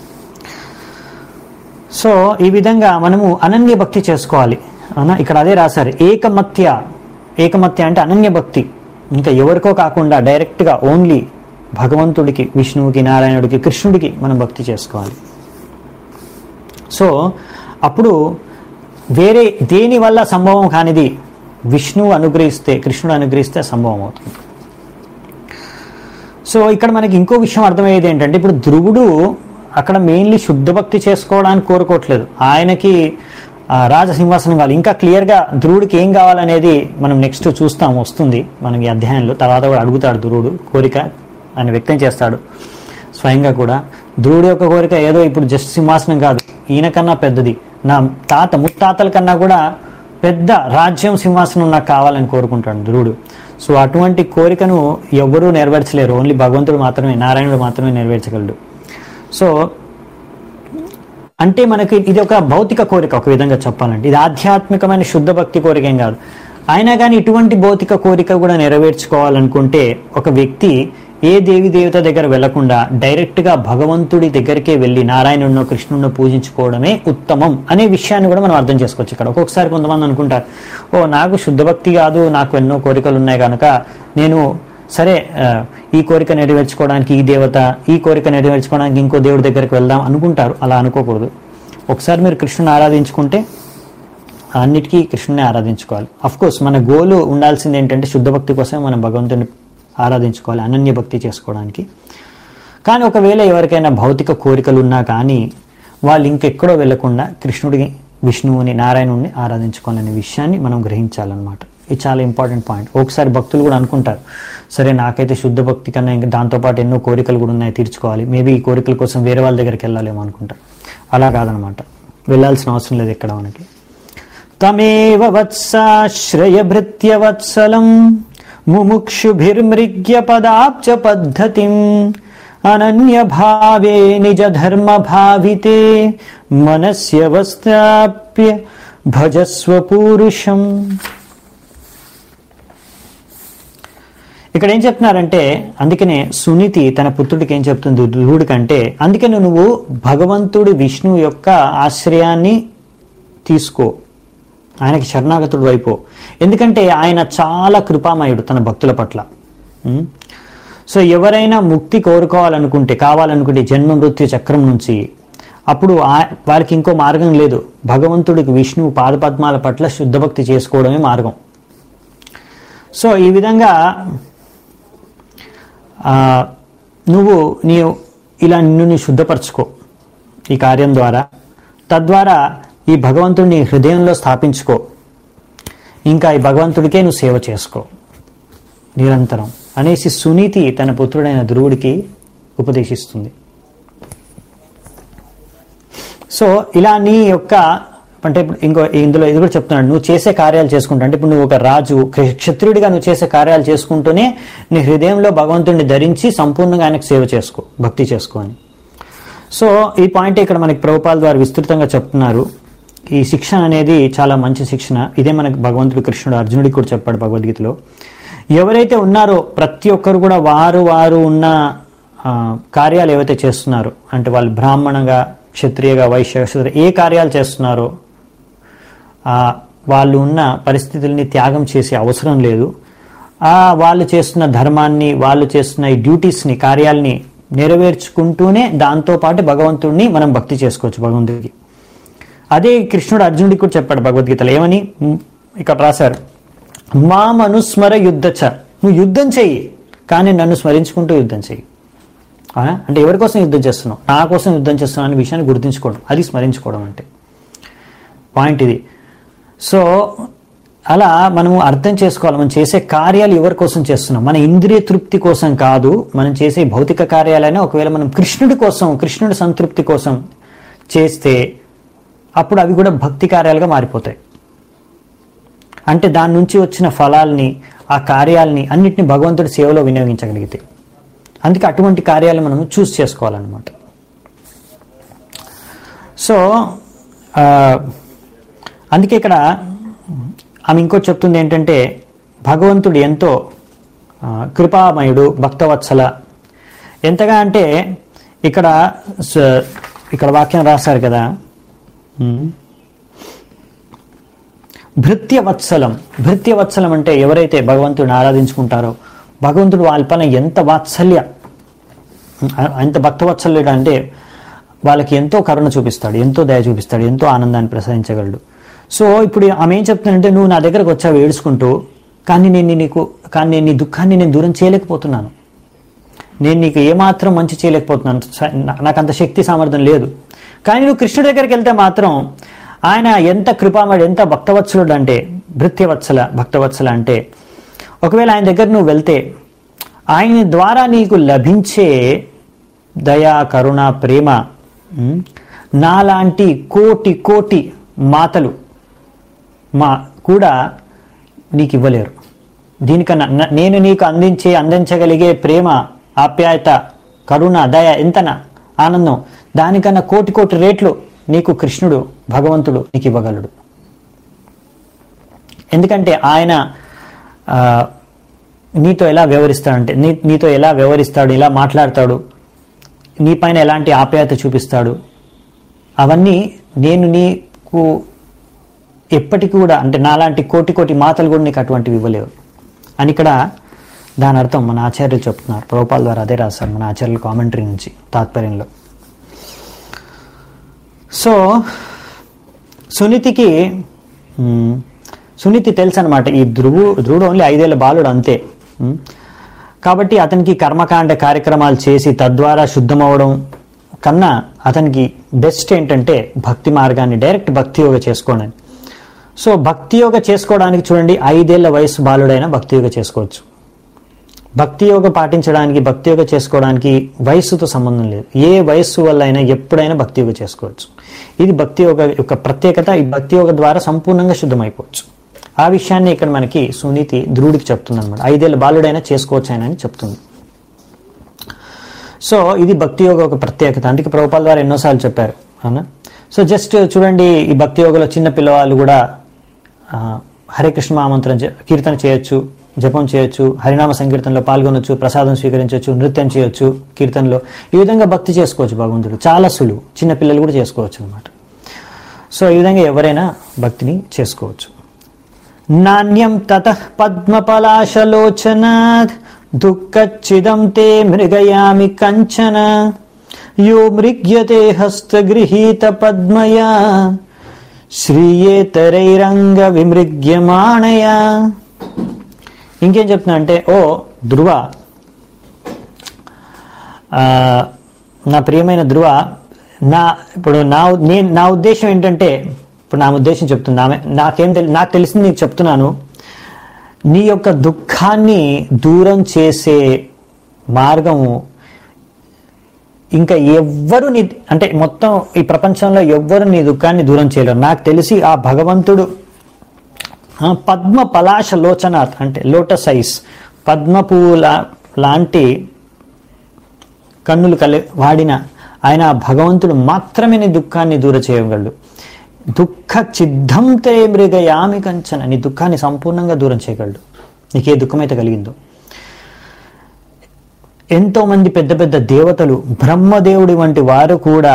సో ఈ విధంగా మనము అనన్య భక్తి చేసుకోవాలి. అవునా, ఇక్కడ అదే రాశారు, ఏకమత్య. ఏకమత్య అంటే అనన్య భక్తి, ఇంకా ఎవరికో కాకుండా డైరెక్ట్గా ఓన్లీ భగవంతుడికి, విష్ణువుకి, నారాయణుడికి, కృష్ణుడికి మనం భక్తి చేసుకోవాలి. సో అప్పుడు వేరే దేని వల్ల సంభవం కానిది విష్ణువు అనుగ్రహిస్తే, కృష్ణుడు అనుగ్రహిస్తే సంభవం అవుతుంది. సో ఇక్కడ మనకి ఇంకో విషయం అర్థమయ్యేది ఏంటంటే, ఇప్పుడు ధ్రువుడు అక్కడ మెయిన్లీ శుద్ధ భక్తి చేసుకోవడానికి కోరుకోవట్లేదు, ఆయనకి రాజసింహాసనం కావాలి. ఇంకా క్లియర్గా ధ్రువుడికి ఏం కావాలనేది మనం నెక్స్ట్ చూస్తాం, వస్తుంది మనం ఈ అధ్యాయంలో. తర్వాత కూడా అడుగుతాడు ధ్రువుడు, కోరిక ఆయన వ్యక్తం చేస్తాడు స్వయంగా కూడా. ధ్రువుడి యొక్క కోరిక ఏదో ఇప్పుడు జస్ట్ సింహాసనం కాదు, ఈయన కన్నా పెద్దది, నా తాత ముత్తాతల కన్నా కూడా పెద్ద రాజ్యం, సింహాసనం నాకు కావాలని కోరుకుంటాడు ధ్రువుడు. సో అటువంటి కోరికను ఎవ్వరూ నెరవేర్చలేరు, ఓన్లీ భగవంతుడు మాత్రమే, నారాయణుడు మాత్రమే నెరవేర్చగలడు. సో అంటే మనకి ఇది ఒక భౌతిక కోరిక, ఒక విధంగా చెప్పాలంటే ఇది ఆధ్యాత్మికమైన శుద్ధ భక్తి కోరిక ఏం కాదు. అయినా కానీ ఇటువంటి భౌతిక కోరిక కూడా నెరవేర్చుకోవాలనుకుంటే ఒక వ్యక్తి ఏ దేవి దేవత దగ్గర వెళ్లకుండా డైరెక్ట్గా భగవంతుడి దగ్గరికే వెళ్ళి నారాయణుడినో కృష్ణుడినో పూజించుకోవడమే ఉత్తమం అనే విషయాన్ని కూడా మనం అర్థం చేసుకోవచ్చు. ఇక్కడ ఒక్కొక్కసారి కొంతమంది అనుకుంటారు, ఓ నాకు శుద్ధ భక్తి కాదు, నాకు ఎన్నో కోరికలు ఉన్నాయి కనుక నేను సరే ఈ కోరిక నెరవేర్చుకోవడానికి ఈ దేవత, ఈ కోరిక నెరవేర్చుకోవడానికి ఇంకో దేవుడి దగ్గరికి వెళ్దాం అనుకుంటారు. అలా అనుకోకూడదు. ఒకసారి మీరు కృష్ణుని ఆరాధించుకుంటే అన్నిటికీ కృష్ణుని ఆరాధించుకోవాలి. అఫ్ కోర్స్ మన గోలు ఉండాల్సింది ఏంటంటే శుద్ధ భక్తి కోసం మనం భగవంతుని ఆరాధించుకోవాలి, అనన్య భక్తి చేసుకోవడానికి. కానీ ఒకవేళ ఎవరికైనా భౌతిక కోరికలు ఉన్నా కానీ వాళ్ళు ఇంకెక్కడో వెళ్లకుండా కృష్ణుడిని, విష్ణువుని, నారాయణుడిని ఆరాధించుకోవాలనే విషయాన్ని మనం గ్రహించాలన్నమాట. ఇది చాలా ఇంపార్టెంట్ పాయింట్. ఒకసారి భక్తులు కూడా అనుకుంటారు, సరే నాకైతే శుద్ధ భక్తి కన్నా ఇంకా దాంతోపాటు ఎన్నో కోరికలు కూడా ఉన్నాయి, తీర్చుకోవాలి, మేబీ ఈ కోరికల కోసం వేరే వాళ్ళ దగ్గరికి వెళ్ళాలేమో అనుకుంటారు. అలా కాదనమాట, వెళ్ళాల్సిన అవసరం లేదు ఇక్కడ మనకి. తమేవ వత్సాశ్రయ భృత్య వత్సలం ముముక్షుభిర్మృగ్య పదాబ్జ పద్ధతిం అనన్య భావే నిజ ధర్మ భావితే మనస్య వస్తాప్య భజస్వ పూరుషం. ఇక్కడ ఏం చెప్తున్నారంటే, అందుకనే సునీతి తన పుత్రుడికి ఏం చెప్తుంది ధ్రువుడి కంటే, అందుకని నువ్వు భగవంతుడి విష్ణువు యొక్క ఆశ్రయాన్ని తీసుకో, ఆయనకి శరణాగతుడు వైపు. ఎందుకంటే ఆయన చాలా కృపామయుడు తన భక్తుల పట్ల. సో ఎవరైనా ముక్తి కోరుకోవాలనుకుంటే, కావాలనుకుంటే జన్మ మృత్యు చక్రం నుంచి, అప్పుడు వారికి ఇంకో మార్గం లేదు, భగవంతుడికి విష్ణువు పాదపద్మాల పట్ల శుద్ధభక్తి చేసుకోవడమే మార్గం. సో ఈ విధంగా నువ్వు నీవు ఇలా నిన్ను నీ శుద్ధపరచుకో ఈ కార్యం ద్వారా, తద్వారా ఈ భగవంతుడిని హృదయంలో స్థాపించుకో, ఇంకా ఈ భగవంతుడికే నువ్వు సేవ చేసుకో నిరంతరం అనేసి సునీతి తన పుత్రుడైన ధ్రువుడికి ఉపదేశిస్తుంది. సో ఇలా నీ యొక్క అంటే ఇప్పుడు ఇంకో ఇందులో ఇది కూడా చెప్తున్నాడు, నువ్వు చేసే కార్యాలు చేసుకుంటా అంటే ఇప్పుడు నువ్వు ఒక రాజు క్షత్రియుడిగా నువ్వు చేసే కార్యాలు చేసుకుంటూనే నీ హృదయంలో భగవంతుడిని ధరించి సంపూర్ణంగా ఆయనకు సేవ చేసుకో, భక్తి చేసుకో అని. సో ఈ పాయింట్ ఇక్కడ మనకి ప్రభుపాల ద్వారా విస్తృతంగా చెప్తున్నారు. ఈ శిక్షణ అనేది చాలా మంచి శిక్షణ. ఇదే మనకు భగవంతుడు కృష్ణుడు అర్జునుడికి కూడా చెప్పాడు భగవద్గీతలో. ఎవరైతే ఉన్నారో ప్రతి ఒక్కరు కూడా వారు వారు ఉన్న కార్యాలు ఏవైతే చేస్తున్నారో, అంటే వాళ్ళు బ్రాహ్మణంగా, క్షత్రియగా, వైశ్య, శూద్ర ఏ కార్యాలు చేస్తున్నారో వాళ్ళు ఉన్న పరిస్థితుల్ని త్యాగం చేసే అవసరం లేదు. ఆ వాళ్ళు చేస్తున్న ధర్మాన్ని, వాళ్ళు చేస్తున్న ఈ డ్యూటీస్ని, కార్యాలని నెరవేర్చుకుంటూనే దాంతోపాటు భగవంతుడిని మనం భక్తి చేసుకోవచ్చు భగవంతుడికి. అదే కృష్ణుడు అర్జునుడికి కూడా చెప్పాడు భగవద్గీతలో. ఏమని ఇక్కడ రాశారు, మాం అనుస్మర యుద్ధచ, నువ్వు యుద్ధం చెయ్యి కానీ నన్ను స్మరించుకుంటూ యుద్ధం చెయ్యి. అంటే ఎవరి కోసం యుద్ధం చేస్తున్నావు, నా కోసం యుద్ధం చేస్తున్నావు అనే విషయాన్ని గుర్తుంచుకోవడం, అది స్మరించుకోవడం అంటే పాయింట్ ఇది. సో అలా మనము అర్థం చేసుకోవాలి, మనం చేసే కార్యాలు ఎవరి కోసం చేస్తున్నాం, మన ఇంద్రియ తృప్తి కోసం కాదు. మనం చేసే భౌతిక కార్యాలైనా ఒకవేళ మనం కృష్ణుడి కోసం, కృష్ణుడి సంతృప్తి కోసం చేస్తే అప్పుడు అవి కూడా భక్తి కార్యాలుగా మారిపోతాయి. అంటే దాని నుంచి వచ్చిన ఫలాల్ని, ఆ కార్యాలని అన్నిటిని భగవంతుడి సేవలో వినియోగించగలిగితే, అందుకే అటువంటి కార్యాలు మనం చూస్ చేసుకోవాలన్నమాట. సో అందుకే ఇక్కడ ఆమె ఇంకో చెప్తుంది ఏంటంటే, భగవంతుడు ఎంతో కృపామయుడు, భక్తవత్సల. ఎంతగా అంటే ఇక్కడ ఇక్కడ వాక్యం రాశారు కదా, భృత్యవత్సలం. భృత్యవత్సలం అంటే ఎవరైతే భగవంతుడిని ఆరాధించుకుంటారో భగవంతుడు వాళ్ళ పైన ఎంత వాత్సల్య, ఎంత భక్తవత్సల్యుడు అంటే వాళ్ళకి ఎంతో కరుణ చూపిస్తాడు, ఎంతో దయ చూపిస్తాడు, ఎంతో ఆనందాన్ని ప్రసాదించగలడు. సో ఇప్పుడు ఆమె ఏం చెప్తానంటే, నువ్వు నా దగ్గరకు వచ్చావు ఏడుచుకుంటూ, కానీ నేను నీకు కానీ నేను నీ దుఃఖాన్ని నేను దూరం చేయలేకపోతున్నాను, నేను నీకు ఏమాత్రం మంచి చేయలేకపోతున్నాను, నాకు అంత శక్తి సామర్థ్యం లేదు. కానీ నువ్వు కృష్ణుడి దగ్గరికి వెళ్తే మాత్రం ఆయన ఎంత కృపామడు, ఎంత భక్తవత్సలుడు అంటే, భృత్యవత్సల భక్తవత్సల అంటే, ఒకవేళ ఆయన దగ్గర నువ్వు వెళ్తే ఆయన ద్వారా నీకు లభించే దయా కరుణ ప్రేమ నాలాంటి కోటి కోటి మాతలు మా కూడా నీకు ఇవ్వలేరు. దీనికన్నా నేను నీకు అందించే అందించగలిగే ప్రేమ, ఆప్యాయత, కరుణ, దయ, ఎంతనా ఆనందం, దానికన్నా కోటి కోటి రేట్లు నీకు కృష్ణుడు భగవంతుడు నీకు ఇవ్వగలడు. ఎందుకంటే ఆయన నీతో ఎలా వ్యవహరిస్తాడంటే, నీ నీతో ఎలా వ్యవహరిస్తాడు, ఎలా మాట్లాడతాడు, నీ పైన ఎలాంటి ఆప్యాయత చూపిస్తాడు, అవన్నీ నేను నీకు ఎప్పటికీ కూడా, అంటే నాలాంటి కోటి కోటి మాతలు కూడా నీకు అటువంటివి ఇవ్వలేవు అని ఇక్కడ దాని అర్థం మన ఆచార్యులు చెప్తున్నారు. ప్రభుపాల్ ద్వారా అదే రాశారు మన ఆచార్యుల కామెంటరీ నుంచి, తాత్పర్యంలో. సో సునీతికి సునీతి తెలుసు అనమాట, ఈ ధ్రువు ధ్రువుడు ఓన్లీ ఐదేళ్ల బాలుడు అంతే. కాబట్టి అతనికి కర్మకాండ కార్యక్రమాలు చేసి తద్వారా శుద్ధమవడం కన్నా అతనికి బెస్ట్ ఏంటంటే భక్తి మార్గాన్ని, డైరెక్ట్ భక్తి యోగ చేసుకోవడానికి. సో భక్తి యోగ చేసుకోవడానికి చూడండి, ఐదేళ్ల వయసు బాలుడైనా భక్తి యోగ చేసుకోవచ్చు. భక్తి యోగ పాటించడానికి, భక్తి యోగ చేసుకోవడానికి వయస్సుతో సంబంధం లేదు. ఏ వయస్సు వల్ల అయినా ఎప్పుడైనా భక్తి యోగ చేసుకోవచ్చు. ఇది భక్తి యోగ యొక్క ప్రత్యేకత. ఈ భక్తి యోగ ద్వారా సంపూర్ణంగా శుద్ధమైపోవచ్చు. ఆ విషయాన్ని ఇక్కడ మనకి సునీతి ధ్రువుడికి చెప్తుంది అనమాట. ఐదేళ్ళ బాలుడైనా చేసుకోవచ్చు ఆయన అని చెప్తుంది. సో ఇది భక్తి యోగ ఒక ప్రత్యేకత. అందుకే ప్రభుపాల్ ద్వారా ఎన్నోసార్లు చెప్పారు, అవునా. సో జస్ట్ చూడండి, ఈ భక్తి యోగలో చిన్న పిల్లవాళ్ళు కూడా హరే కృష్ణ మహామంత్రం కీర్తన చేయొచ్చు, జపం చేయొచ్చు, హరినామ సంకీర్తనలో పాల్గొనొచ్చు, ప్రసాదం స్వీకరించవచ్చు, నృత్యం చేయొచ్చు కీర్తనలో. ఈ విధంగా భక్తి చేసుకోవచ్చు భగవంతుడు. చాలా సులువు, చిన్న పిల్లలు కూడా చేసుకోవచ్చు అనమాట. సో ఈ విధంగా ఎవరైనా భక్తిని చేసుకోవచ్చు. నాణ్యం తతః పద్మపలాశలోచనాత్ దుఃఖచ్చిదం తే మృగయామి కంచన యో మృగ్యతే హస్తగృహీత పద్మయా శ్రీయేతరైరంగ విమృగ్యమాణయా. ఇంకేం చెప్తున్నా అంటే, ఓ ధ్రువ, నా ప్రియమైన ధ్రువ, నా ఇప్పుడు నా నేను నా ఉద్దేశం ఏంటంటే, ఇప్పుడు నా ఉద్దేశం చెప్తున్నా, నాకేం తెలి నాకు తెలిసింది నీకు చెప్తున్నాను. నీ యొక్క దుఃఖాన్ని దూరం చేసే మార్గము ఇంకా ఎవ్వరు నీ, అంటే మొత్తం ఈ ప్రపంచంలో ఎవ్వరు నీ దుఃఖాన్ని దూరం చేయలేరు. నాకు తెలిసి ఆ భగవంతుడు పద్మ పలాశ లోచనాత్ అంటే లోటస్ ఐస్, పద్మ పువ్వుల లాంటి కన్నులు కలి వాడిన ఆయన భగవంతుడు మాత్రమే నీ దుఃఖాన్ని దూరం చేయగలడు. దుఃఖ చిద్ధంతే మృగయామి కంచన, నీ దుఃఖాన్ని సంపూర్ణంగా దూరం చేయగలడు, నీకే దుఃఖమైతే కలిగిందో. ఎంతో మంది పెద్ద పెద్ద దేవతలు, బ్రహ్మదేవుడి వంటి వారు కూడా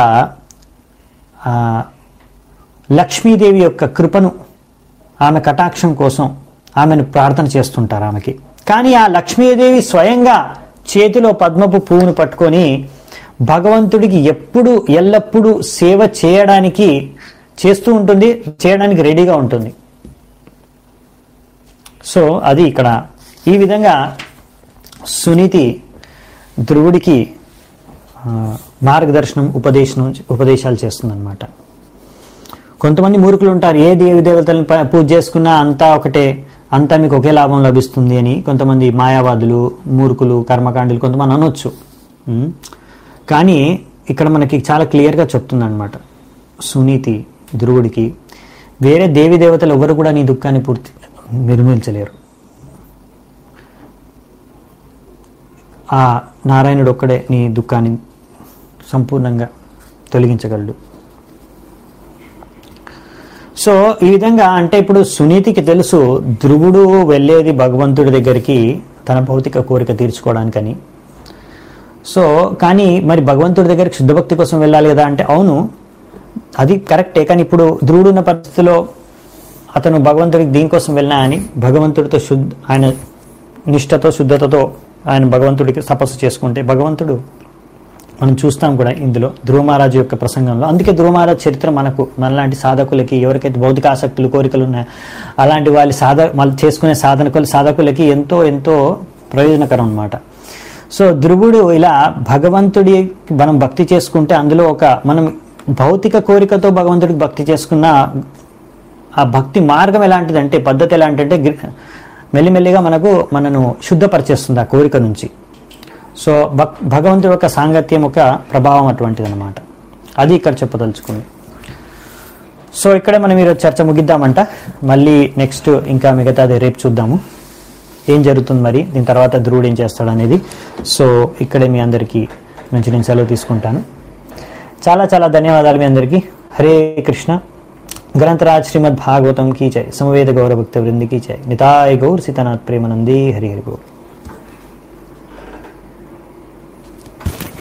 లక్ష్మీదేవి యొక్క కృపను, ఆమె కటాక్షం కోసం ఆమెను ప్రార్థన చేస్తుంటారు ఆమెకి. కానీ ఆ లక్ష్మీదేవి స్వయంగా చేతిలో పద్మపు పువ్వును పట్టుకొని భగవంతుడికి ఎప్పుడు ఎల్లప్పుడూ సేవ చేయడానికి చేస్తూ ఉంటుంది, చేయడానికి రెడీగా ఉంటుంది. సో అది ఇక్కడ ఈ విధంగా సునీతి ధ్రువుడికి మార్గదర్శనం, ఉపదేశం ఉపదేశాలు చేస్తుందన్నమాట. కొంతమంది మూర్ఖులు ఉంటారు, ఏ దేవి దేవతలను పూజ చేసుకున్నా అంతా ఒకటే, అంతా మీకు ఒకే లాభం లభిస్తుంది అని. కొంతమంది మాయావాదులు, మూర్ఖులు, కర్మకాండులు కొంతమంది అనొచ్చు. కానీ ఇక్కడ మనకి చాలా క్లియర్గా చెప్తుంది అనమాట సునీతి ధ్రువుడికి, వేరే దేవి దేవతలు ఎవరు కూడా నీ దుఃఖాన్ని పూర్తి నిర్మూలించలేరు. ఆ నారాయణుడు ఒక్కడే నీ దుఃఖాన్ని సంపూర్ణంగా తొలగించగలడు. సో ఈ విధంగా అంటే ఇప్పుడు సునీతికి తెలుసు ధ్రువుడు వెళ్ళేది భగవంతుడి దగ్గరికి తన భౌతిక కోరిక తీర్చుకోవడానికని. సో కానీ మరి భగవంతుడి దగ్గరికి శుద్ధ భక్తి కోసం వెళ్ళాలి కదా అంటే అవును, అది కరెక్టే. కానీ ఇప్పుడు ధ్రువుడు ఉన్న పరిస్థితిలో అతను భగవంతుడికి దీనికోసం వెళ్ళినా అని భగవంతుడితో శుద్ధ ఆయన నిష్ఠతో శుద్ధతతో ఆయన భగవంతుడికి తపస్సు చేసుకుంటే భగవంతుడు మనం చూస్తాం కూడా ఇందులో ధ్రువ మహారాజు యొక్క ప్రసంగంలో. అందుకే ధ్రువ మహారాజు చరిత్ర మనకు మనలాంటి సాధకులకి, ఎవరికైతే భౌతిక ఆసక్తులు కోరికలు ఉన్నాయో అలాంటి వాళ్ళ సాధ వాళ్ళు చేసుకునే సాధనకులు సాధకులకి ఎంతో ఎంతో ప్రయోజనకరం అన్నమాట. సో ధ్రువుడు ఇలా భగవంతుడి మనం భక్తి చేసుకుంటే అందులో ఒక మనం భౌతిక కోరికతో భగవంతుడికి భక్తి చేసుకున్న ఆ భక్తి మార్గం ఎలాంటిదంటే, పద్ధతి ఎలాంటిదంటే మెల్లిమెల్లిగా మనకు మనను శుద్ధపరిచేస్తుంది ఆ కోరిక నుంచి. సో భక్ భగవంతుడి యొక్క సాంగత్యం యొక్క ప్రభావం అటువంటిది అనమాట. అది ఇక్కడ చెప్పదలుచుకుంది. సో ఇక్కడ మనం ఈరోజు చర్చ ముగిద్దామంట. మళ్ళీ నెక్స్ట్ ఇంకా మిగతాది రేపు చూద్దాము ఏం జరుగుతుంది మరి దీని తర్వాత ధ్రువుడు ఏం చేస్తాడు అనేది. సో ఇక్కడే మీ అందరికీ నుంచి నేను సెలవు తీసుకుంటాను. చాలా చాలా ధన్యవాదాలు మీ అందరికీ. హరే కృష్ణ. ग्रंथराज श्रीमद् भागवतम की जय. समवेद गौर भक्त वृंद की जय. निताय गौर सीतानाथ प्रेमानंदी. हरि हरि बोल.